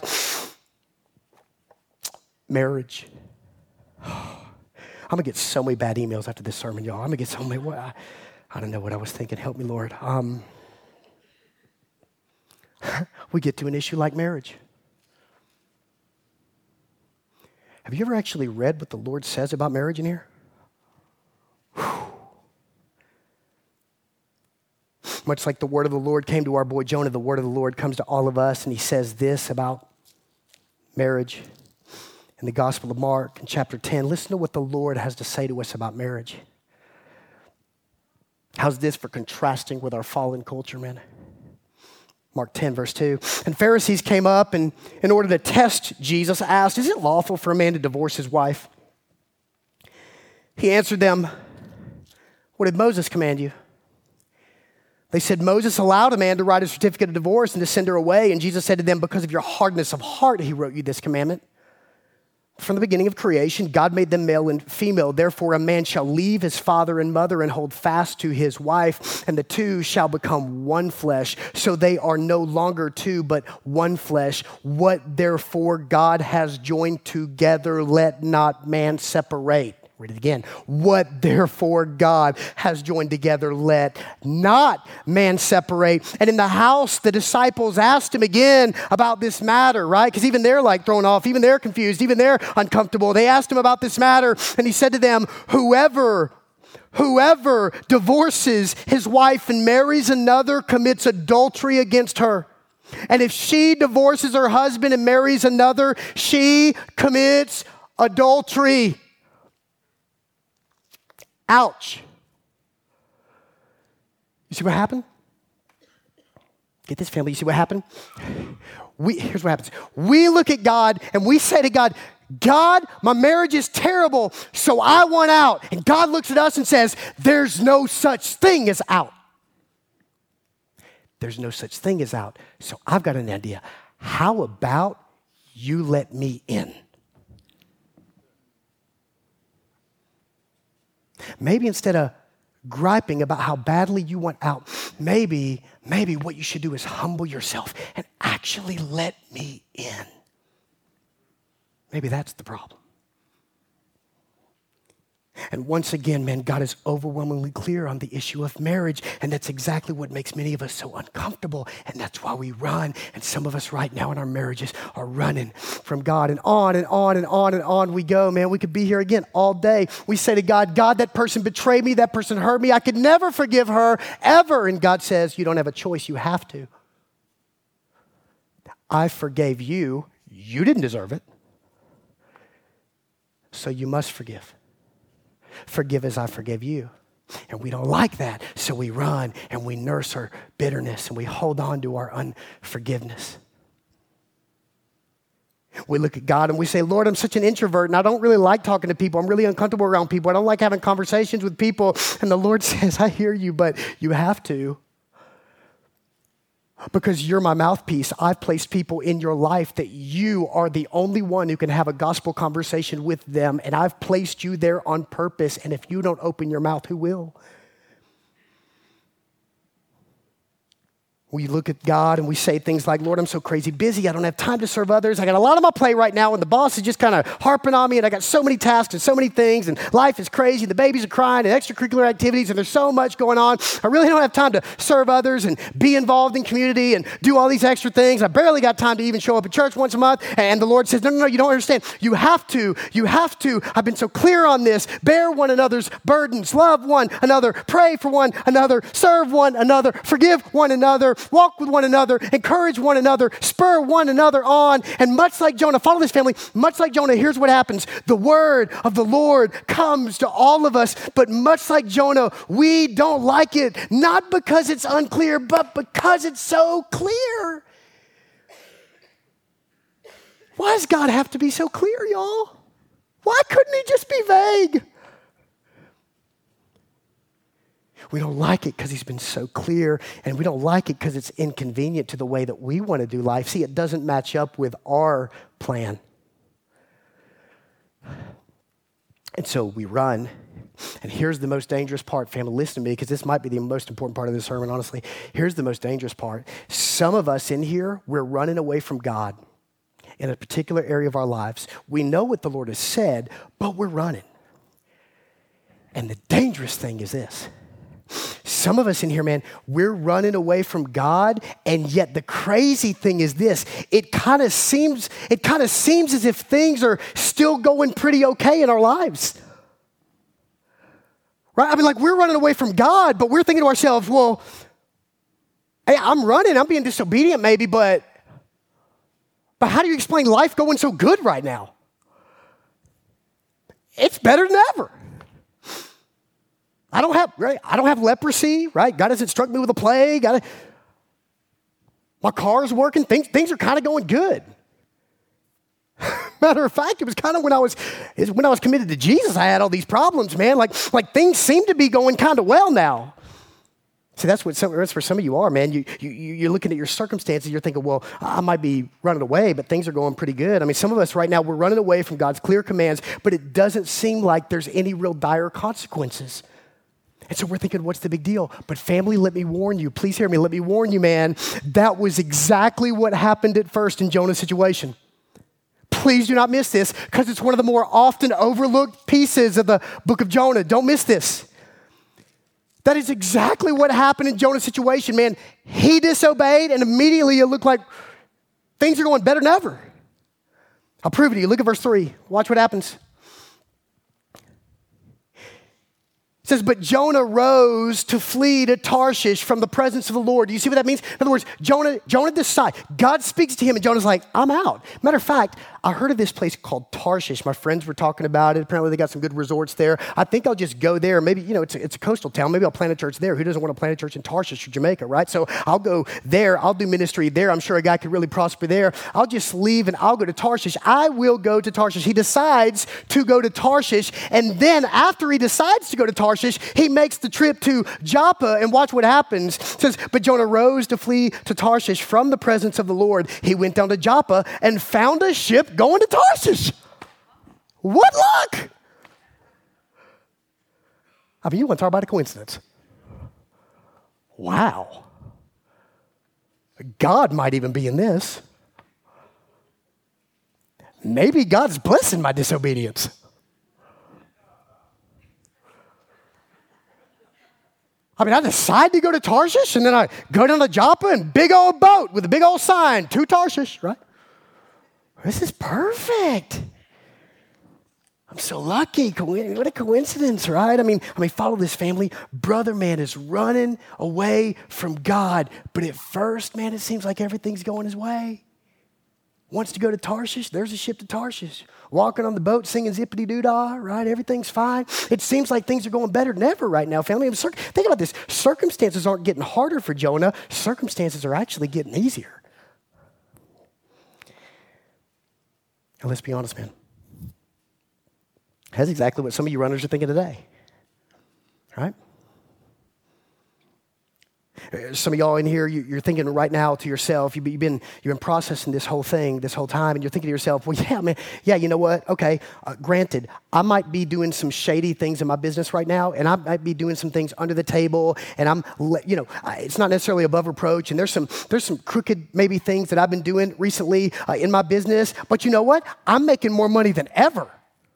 marriage. I'm going to get so many bad emails after this sermon, y'all. I'm going to get so many. I don't know what I was thinking. Help me, Lord. We get to an issue like marriage. Have you ever actually read what the Lord says about marriage in here? Much like the word of the Lord came to our boy Jonah, the word of the Lord comes to all of us, and he says this about marriage in the Gospel of Mark in chapter 10. Listen to what the Lord has to say to us about marriage. How's this for contrasting with our fallen culture, man? Mark 10, verse 2. And Pharisees came up and in order to test Jesus, asked, is it lawful for a man to divorce his wife? He answered them, what did Moses command you? They said, Moses allowed a man to write a certificate of divorce and to send her away. And Jesus said to them, because of your hardness of heart, he wrote you this commandment. From the beginning of creation, God made them male and female. Therefore, a man shall leave his father and mother and hold fast to his wife, and the two shall become one flesh. So they are no longer two, but one flesh. What therefore God has joined together, let not man separate. Read it again. What therefore God has joined together, let not man separate. And in the house, the disciples asked him again about this matter, right? Because even they're like thrown off, even they're confused, even they're uncomfortable. They asked him about this matter, and he said to them, whoever divorces his wife and marries another commits adultery against her. And if she divorces her husband and marries another, she commits adultery. Ouch. You see what happened? Get this, family. You see what happened? Here's what happens. We look at God and we say to God, God, my marriage is terrible, so I want out. And God looks at us and says, there's no such thing as out. There's no such thing as out. So I've got an idea. How about you let me in? Maybe instead of griping about how badly you want out, maybe what you should do is humble yourself and actually let me in. Maybe that's the problem. And once again, man, God is overwhelmingly clear on the issue of marriage. And that's exactly what makes many of us so uncomfortable. And that's why we run. And some of us right now in our marriages are running from God. And on and on and on and on we go, man. We could be here again all day. We say to God, God, that person betrayed me. That person hurt me. I could never forgive her ever. And God says, you don't have a choice. You have to. I forgave you. You didn't deserve it. So you must forgive. Forgive as I forgave you. And we don't like that. So we run and we nurse our bitterness and we hold on to our unforgiveness. We look at God and we say, Lord, I'm such an introvert and I don't really like talking to people. I'm really uncomfortable around people. I don't like having conversations with people. And the Lord says, I hear you, but you have to. Because you're my mouthpiece, I've placed people in your life that you are the only one who can have a gospel conversation with them, and I've placed you there on purpose, and if you don't open your mouth, who will? We look at God and we say things like, Lord, I'm so crazy busy. I don't have time to serve others. I got a lot on my plate right now and the boss is just kind of harping on me and I got so many tasks and so many things and life is crazy. The babies are crying and extracurricular activities and there's so much going on. I really don't have time to serve others and be involved in community and do all these extra things. I barely got time to even show up at church once a month. And the Lord says, no, you don't understand. You have to. I've been so clear on this. Bear one another's burdens. Love one another. Pray for one another. Serve one another. Forgive one another. Walk with one another, encourage one another, spur one another on. And much like Jonah, follow this family, much like Jonah, here's what happens. The word of the Lord comes to all of us, but much like Jonah, we don't like it, not because it's unclear, but because it's so clear. Why does God have to be so clear, y'all? Why couldn't he just be vague? We don't like it because he's been so clear, and we don't like it because it's inconvenient to the way that we want to do life. See, it doesn't match up with our plan. And so we run, and here's the most dangerous part. Family, listen to me, because this might be the most important part of this sermon, honestly. Here's the most dangerous part. Some of us in here, we're running away from God in a particular area of our lives. We know what the Lord has said, but we're running. And the dangerous thing is this. Some of us in here, man, we're running away from God, and yet the crazy thing is this. It kind of seems as if things are still going pretty okay in our lives. Right? I mean, like, we're running away from God, but we're thinking to ourselves, well, hey, I'm running, I'm being disobedient maybe, but how do you explain life going so good right now? It's better than ever. I don't have leprosy, right? God hasn't struck me with a plague. My car's working. Things are kind of going good. Matter of fact, it was kind of when I was committed to Jesus, I had all these problems, man. Like things seem to be going kind of well now. See, that's where some of you are, man. You're looking at your circumstances. You're thinking, well, I might be running away, but things are going pretty good. I mean, some of us right now, we're running away from God's clear commands, but it doesn't seem like there's any real dire consequences. And so we're thinking, what's the big deal? But family, let me warn you. Please hear me. Let me warn you, man. That was exactly what happened at first in Jonah's situation. Please do not miss this, because it's one of the more often overlooked pieces of the book of Jonah. Don't miss this. That is exactly what happened in Jonah's situation, man. He disobeyed, and immediately it looked like things are going better than ever. I'll prove it to you. Look at verse 3. Watch what happens. It says, but Jonah rose to flee to Tarshish from the presence of the Lord. Do you see what that means? In other words, Jonah decides. God speaks to him, and Jonah's like, I'm out. Matter of fact, I heard of this place called Tarshish. My friends were talking about it. Apparently, they got some good resorts there. I think I'll just go there. Maybe, it's a coastal town. Maybe I'll plant a church there. Who doesn't want to plant a church in Tarshish or Jamaica, right? So I'll go there. I'll do ministry there. I'm sure a guy could really prosper there. I'll just leave, and I'll go to Tarshish. I will go to Tarshish. He decides to go to Tarshish, and then after he decides to go to Tarshish, he makes the trip to Joppa, and watch what happens. It says, but Jonah rose to flee to Tarshish from the presence of the Lord. He went down to Joppa and found a ship going to Tarshish. What luck! I mean, you want to talk about a coincidence? Wow. God might even be in this. Maybe God's blessing my disobedience. I mean, I decide to go to Tarshish, and then I go down to Joppa and big old boat with a big old sign, to Tarshish, right? This is perfect. I'm so lucky. What a coincidence, right? I mean, follow this family. Brother, man, is running away from God. But at first, man, it seems like everything's going his way. Wants to go to Tarshish. There's a ship to Tarshish. Walking on the boat, singing zippity-doo-dah, right? Everything's fine. It seems like things are going better than ever right now, family. Think about this. Circumstances aren't getting harder for Jonah. Circumstances are actually getting easier. And let's be honest, man. That's exactly what some of you runners are thinking today, right? Some of y'all in here, you're thinking right now to yourself, you've been processing this whole thing this whole time, and you're thinking to yourself, well, yeah, man, yeah, you know what? Okay, granted, I might be doing some shady things in my business right now, and I might be doing some things under the table, and it's not necessarily above reproach, and there's some crooked maybe things that I've been doing recently in my business, but you know what? I'm making more money than ever.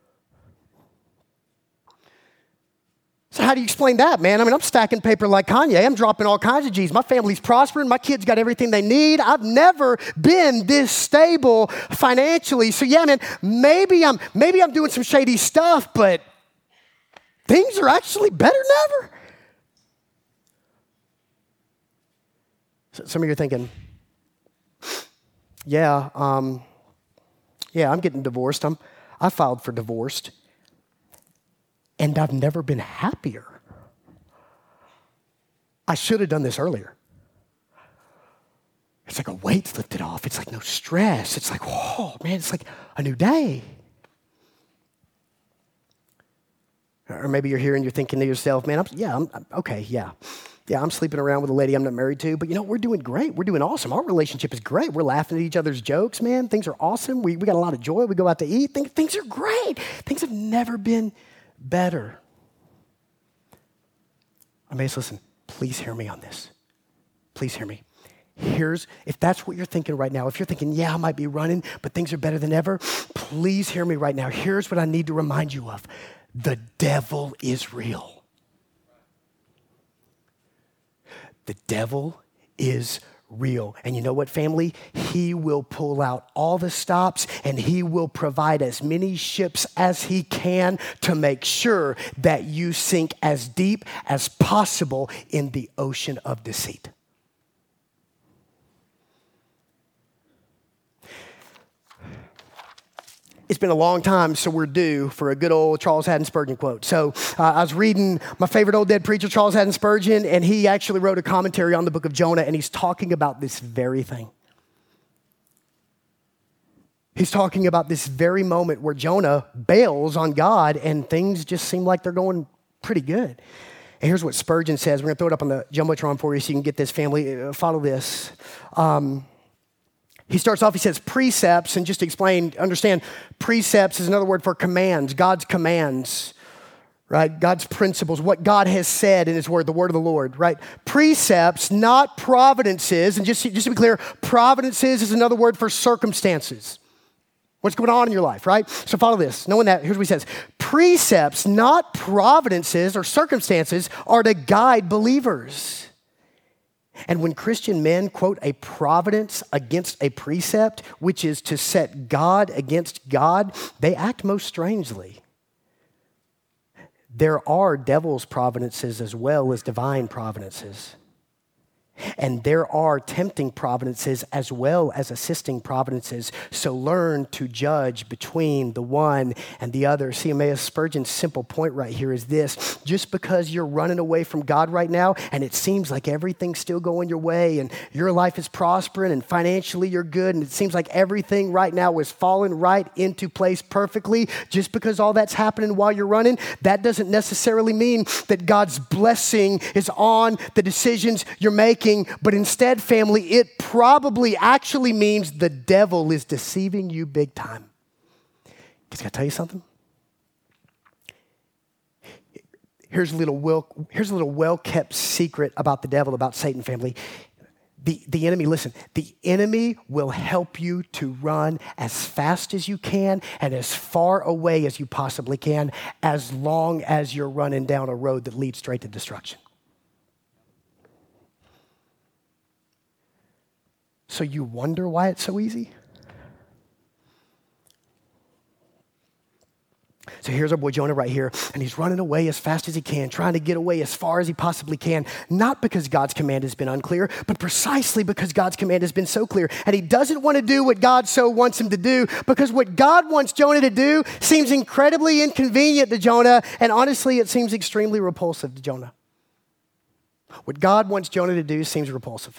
So how do you explain that, man? I'm stacking paper like Kanye. I'm dropping all kinds of G's. My family's prospering. My kids got everything they need. I've never been this stable financially. So yeah, man, maybe I'm doing some shady stuff, but things are actually better than ever. So some of you are thinking, yeah, I'm getting divorced. I filed for divorce. And I've never been happier. I should have done this earlier. It's like a weight's lifted off. It's like no stress. It's like, whoa, man, it's like a new day. Or maybe you're here and you're thinking to yourself, man, I'm sleeping around with a lady I'm not married to, but we're doing great. We're doing awesome. Our relationship is great. We're laughing at each other's jokes, man. Things are awesome. We got a lot of joy. We go out to eat. Things are great. Things have never been better. Listen, please hear me on this. Please hear me. If that's what you're thinking right now, if you're thinking, yeah, I might be running, but things are better than ever, please hear me right now. Here's what I need to remind you of. The devil is real. The devil is real. And you know what, family? He will pull out all the stops and he will provide as many ships as he can to make sure that you sink as deep as possible in the ocean of deceit. It's been a long time, so we're due for a good old Charles Haddon Spurgeon quote. So I was reading my favorite old dead preacher, Charles Haddon Spurgeon, and he actually wrote a commentary on the book of Jonah, and he's talking about this very thing. He's talking about this very moment where Jonah bails on God, and things just seem like they're going pretty good. And here's what Spurgeon says. We're going to throw it up on the Jumbotron for you so you can get this, family. Follow this. He starts off, he says precepts, and just to explain, understand, precepts is another word for commands, God's commands, right? God's principles, what God has said in his word, the word of the Lord, right? Precepts, not providences, and just to be clear, providences is another word for circumstances. What's going on in your life, right? So follow this. Knowing that, here's what he says. Precepts, not providences or circumstances, are to guide believers. And when Christian men quote a providence against a precept, which is to set God against God, they act most strangely. There are devil's providences as well as divine providences. And there are tempting providences as well as assisting providences. So learn to judge between the one and the other. See, Emmaus Spurgeon's simple point right here is this. Just because you're running away from God right now and it seems like everything's still going your way and your life is prospering and financially you're good and it seems like everything right now is falling right into place perfectly, just because all that's happening while you're running, that doesn't necessarily mean that God's blessing is on the decisions you're making. But instead, family, it probably actually means the devil is deceiving you big time. Because can I tell you something? Here's a little well-kept secret about the devil, about Satan, family. The enemy, listen, the enemy will help you to run as fast as you can and as far away as you possibly can, as long as you're running down a road that leads straight to destruction. So you wonder why it's so easy? So here's our boy Jonah right here, and he's running away as fast as he can, trying to get away as far as he possibly can, not because God's command has been unclear, but precisely because God's command has been so clear. And he doesn't want to do what God so wants him to do, because what God wants Jonah to do seems incredibly inconvenient to Jonah, and honestly, it seems extremely repulsive to Jonah. What God wants Jonah to do seems repulsive.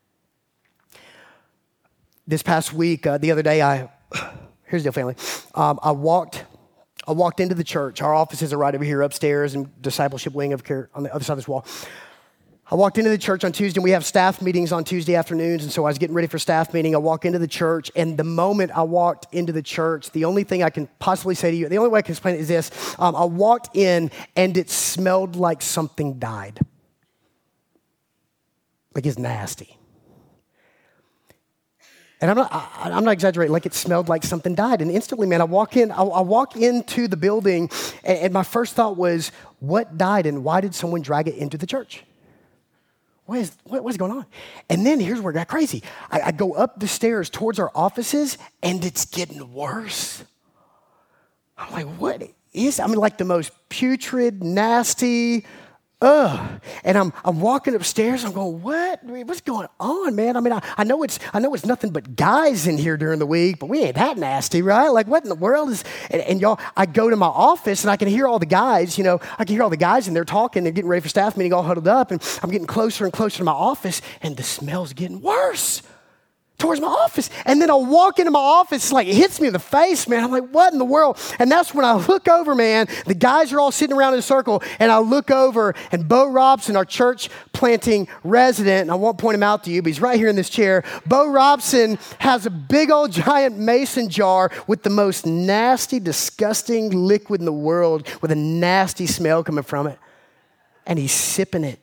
This past week, the other day, here's the deal, family. I walked into the church. Our offices are right over here upstairs in discipleship wing over here on the other side of this wall. I walked into the church on Tuesday, and we have staff meetings on Tuesday afternoons, and so I was getting ready for staff meeting. I walk into the church, and the moment I walked into the church, the only thing I can possibly say to you, the only way I can explain it is this. I walked in, and it smelled like something died. Like it's nasty. And I'm not exaggerating, like it smelled like something died. And instantly, man, I walk into the building, and my first thought was, what died and why did someone drag it into the church? What's going on? And then here's where it got crazy. I go up the stairs towards our offices, and it's getting worse. I'm like, what is, like the most putrid, nasty, and I'm walking upstairs. I'm going, what's going on, man? I know it's nothing but guys in here during the week, but we ain't that nasty, right? Like, what in the world is? And y'all, I go to my office and I can hear all the guys. And they're talking. They're getting ready for staff meeting, all huddled up, and I'm getting closer and closer to my office, and the smell's getting worse towards my office. And then I walk into my office, like it hits me in the face, man. I'm like, what in the world? And that's when I look over, man. The guys are all sitting around in a circle, and I look over, and Bo Robson, our church planting resident, and I won't point him out to you, but he's right here in this chair. Bo Robson has a big old giant mason jar with the most nasty, disgusting liquid in the world with a nasty smell coming from it. And he's sipping it.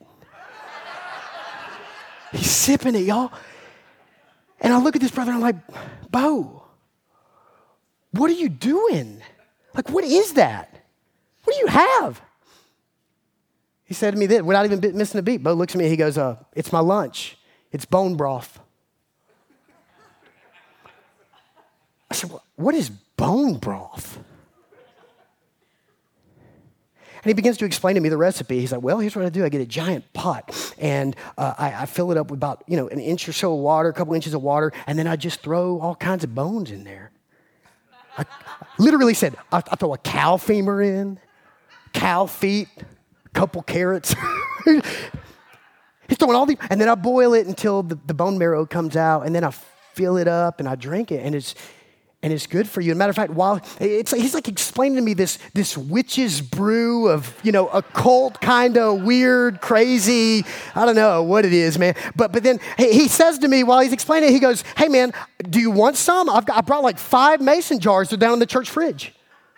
He's sipping it, y'all. And I look at this brother and I'm like, Bo, what are you doing? Like, what is that? What do you have? He said to me this, without even missing a beat. Bo looks at me, he goes, it's my lunch. It's bone broth. I said, what is bone broth? And he begins to explain to me the recipe. He's like, well, here's what I do. I get a giant pot, and I fill it up with about, an inch or so of water, a couple inches of water, and then I just throw all kinds of bones in there. I literally said, I throw a cow femur in, cow feet, a couple carrots. He's throwing all these, and then I boil it until the bone marrow comes out, and then I fill it up, and I drink it, and it's good for you. As a matter of fact, he's like explaining to me this witch's brew of, occult kind of weird, crazy, I don't know what it is, man. But then he says to me while he's explaining it, he goes, hey, man, do you want some? I brought like 5 mason jars. They're down in the church fridge.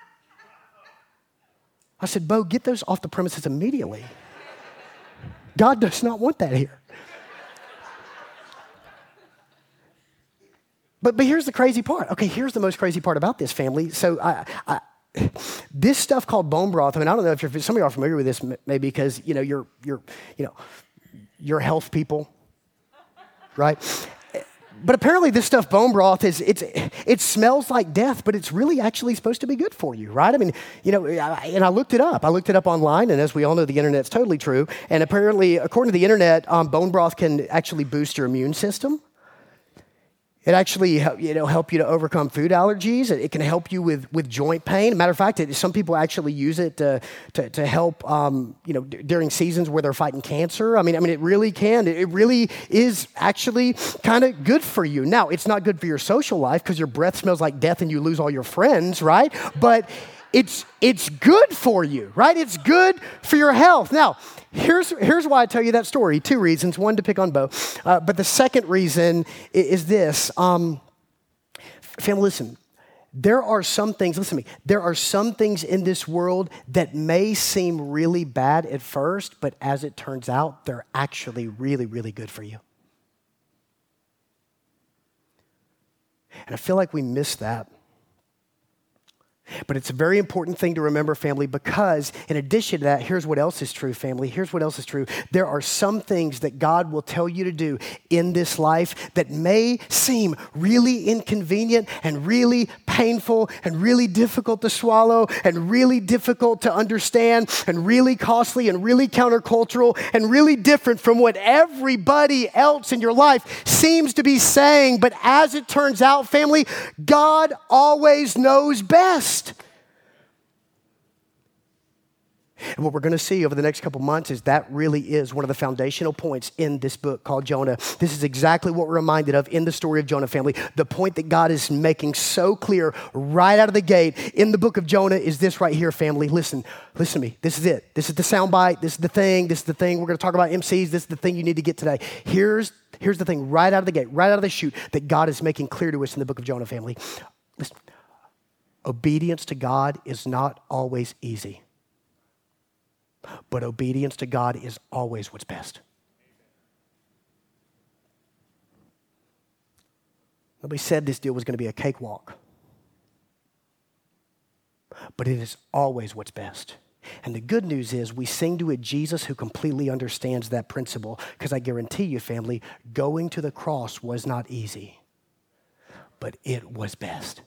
I said, Bo, get those off the premises immediately. God does not want that here. But here's the crazy part. Okay, here's the most crazy part about this, family. So this stuff called bone broth. I don't know if some of you are familiar with this, maybe because you're health people, right? But apparently, this stuff, bone broth, it smells like death, but it's really actually supposed to be good for you, right? And I looked it up. I looked it up online, and as we all know, the internet's totally true. And apparently, according to the internet, bone broth can actually boost your immune system. It actually help you to overcome food allergies. It can help you with joint pain. Matter of fact, some people actually use it to help during seasons where they're fighting cancer. It really can. It really is actually kind of good for you. Now, it's not good for your social life because your breath smells like death and you lose all your friends, right? But it's good for you, right? It's good for your health. Now, here's why I tell you that story. 2 reasons. One, to pick on Bo. But the second reason is this. Family, listen. There are some things, listen to me. There are some things in this world that may seem really bad at first, but as it turns out, they're actually really, really good for you. And I feel like we miss that. But it's a very important thing to remember, family, because in addition to that, here's what else is true, family. Here's what else is true. There are some things that God will tell you to do in this life that may seem really inconvenient and really painful and really difficult to swallow and really difficult to understand and really costly and really countercultural and really different from what everybody else in your life seems to be saying. But as it turns out, family, God always knows best. And what we're going to see over the next couple months is that really is one of the foundational points in this book called Jonah. This is exactly what we're reminded of in the story of Jonah, family. The point that God is making so clear right out of the gate in the book of Jonah is this right here, family. Listen to me. This is it. This is the soundbite. This is the thing. This is the thing. We're going to talk about MCs. This is the thing you need to get today. Here's the thing right out of the gate, right out of the chute that God is making clear to us in the book of Jonah, family. Listen, obedience to God is not always easy. But obedience to God is always what's best. Nobody said this deal was going to be a cakewalk. But it is always what's best. And the good news is we sing to a Jesus who completely understands that principle. Because I guarantee you, family, going to the cross was not easy. But it was best.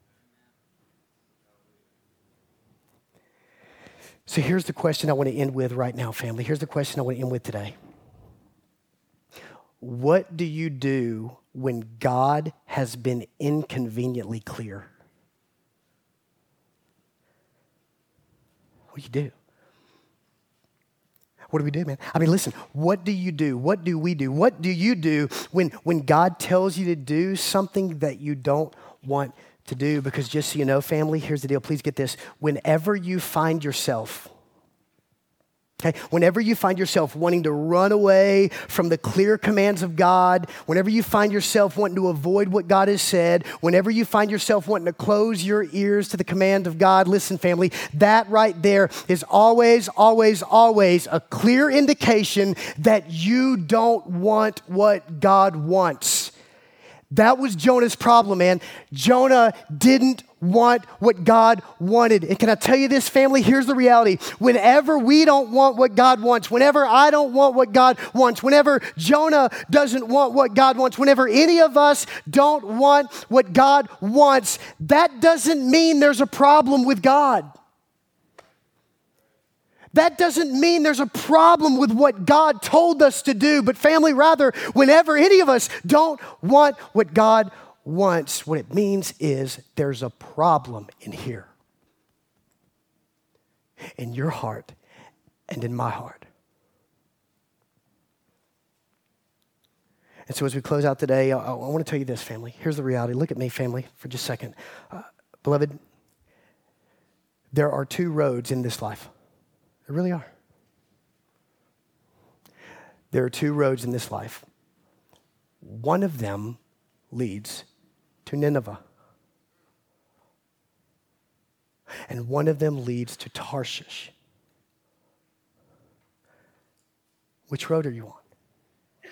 So here's the question I want to end with right now, family. Here's the question I want to end with today. What do you do when God has been inconveniently clear? What do you do? What do we do, man? I mean, listen, what do you do? What do we do? What do you do when God tells you to do something that you don't want to do? Because just so you know, family, here's the deal. Please get this. Whenever you find yourself wanting to run away from the clear commands of God, whenever you find yourself wanting to avoid what God has said, whenever you find yourself wanting to close your ears to the command of God, listen, family, that right there is always, always, always a clear indication that you don't want what God wants. That was Jonah's problem, man. Jonah didn't want what God wanted. And can I tell you this, family? Here's the reality. Whenever we don't want what God wants, whenever I don't want what God wants, whenever Jonah doesn't want what God wants, whenever any of us don't want what God wants, that doesn't mean there's a problem with God. That doesn't mean there's a problem with what God told us to do. But family, rather, whenever any of us don't want what God wants, what it means is there's a problem in here. In your heart and in my heart. And so as we close out today, I want to tell you this, family. Here's the reality. Look at me, family, for just a second. Beloved, there are two roads in this life. There really are. There are two roads in this life. One of them leads to Nineveh. And one of them leads to Tarshish. Which road are you on?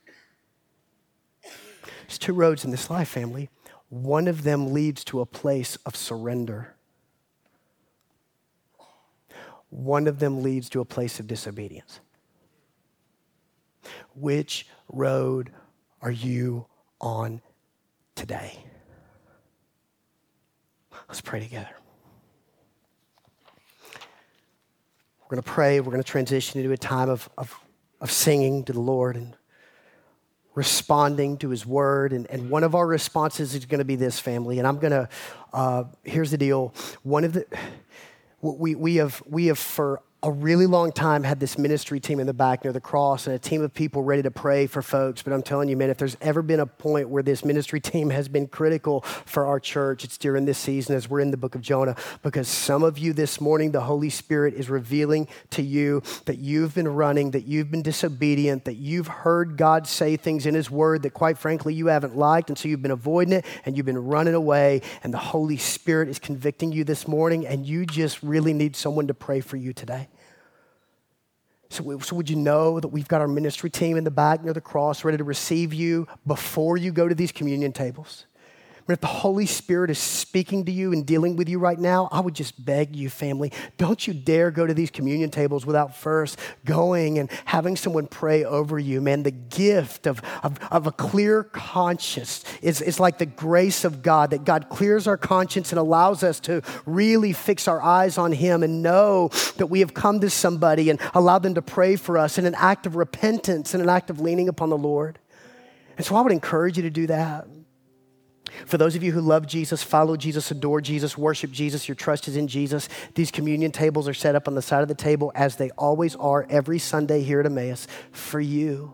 There's two roads in this life, family. One of them leads to a place of surrender. One of them leads to a place of disobedience. Which road are you on today? Let's pray together. We're going to pray. We're going to transition into a time of singing to the Lord and responding to His word. And one of our responses is going to be this, family. And I'm going to, here's the deal. We have for a really long time had this ministry team in the back near the cross and a team of people ready to pray for folks. But I'm telling you, man, if there's ever been a point where this ministry team has been critical for our church, it's during this season as we're in the book of Jonah. Because some of you this morning, the Holy Spirit is revealing to you that you've been running, that you've been disobedient, that you've heard God say things in His word that quite frankly you haven't liked. And so you've been avoiding it and you've been running away. And the Holy Spirit is convicting you this morning and you just really need someone to pray for you today. So would you know that we've got our ministry team in the back near the cross ready to receive you before you go to these communion tables? If the Holy Spirit is speaking to you and dealing with you right now, I would just beg you, family, don't you dare go to these communion tables without first going and having someone pray over you. Man, the gift of a clear conscience is like the grace of God, that God clears our conscience and allows us to really fix our eyes on Him and know that we have come to somebody and allow them to pray for us in an act of repentance and an act of leaning upon the Lord. And so I would encourage you to do that. For those of you who love Jesus, follow Jesus, adore Jesus, worship Jesus, your trust is in Jesus, these communion tables are set up on the side of the table as they always are every Sunday here at Emmaus for you.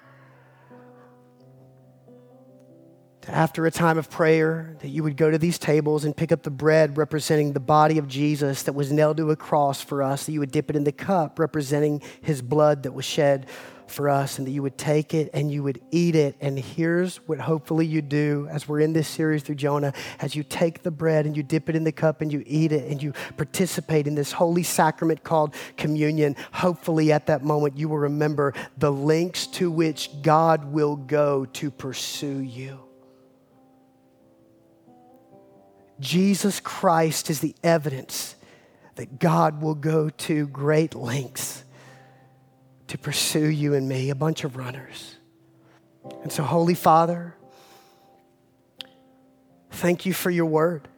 After a time of prayer, that you would go to these tables and pick up the bread representing the body of Jesus that was nailed to a cross for us, that you would dip it in the cup representing His blood that was shed for us, and that you would take it and you would eat it. And here's what hopefully you do as we're in this series through Jonah. As you take the bread and you dip it in the cup and you eat it and you participate in this holy sacrament called communion, hopefully at that moment you will remember the lengths to which God will go to pursue you. Jesus Christ is the evidence that God will go to great lengths to pursue you and me, a bunch of runners. And so, Holy Father, thank you for your word.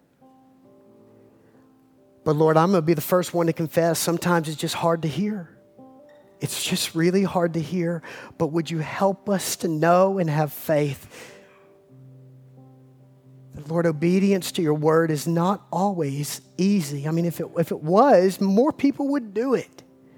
But Lord, I'm going to be the first one to confess, sometimes it's just hard to hear. It's just really hard to hear. But would you help us to know and have faith that, Lord, obedience to your word is not always easy. I mean, if it was, more people would do it.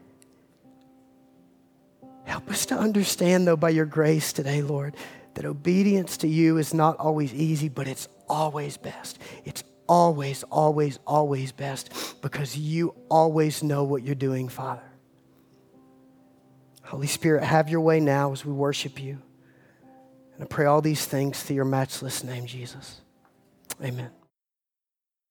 Help us to understand, though, by your grace today, Lord, that obedience to you is not always easy, but it's always best. It's always, always, always best because you always know what you're doing, Father. Holy Spirit, have your way now as we worship you. And I pray all these things through your matchless name, Jesus. Amen.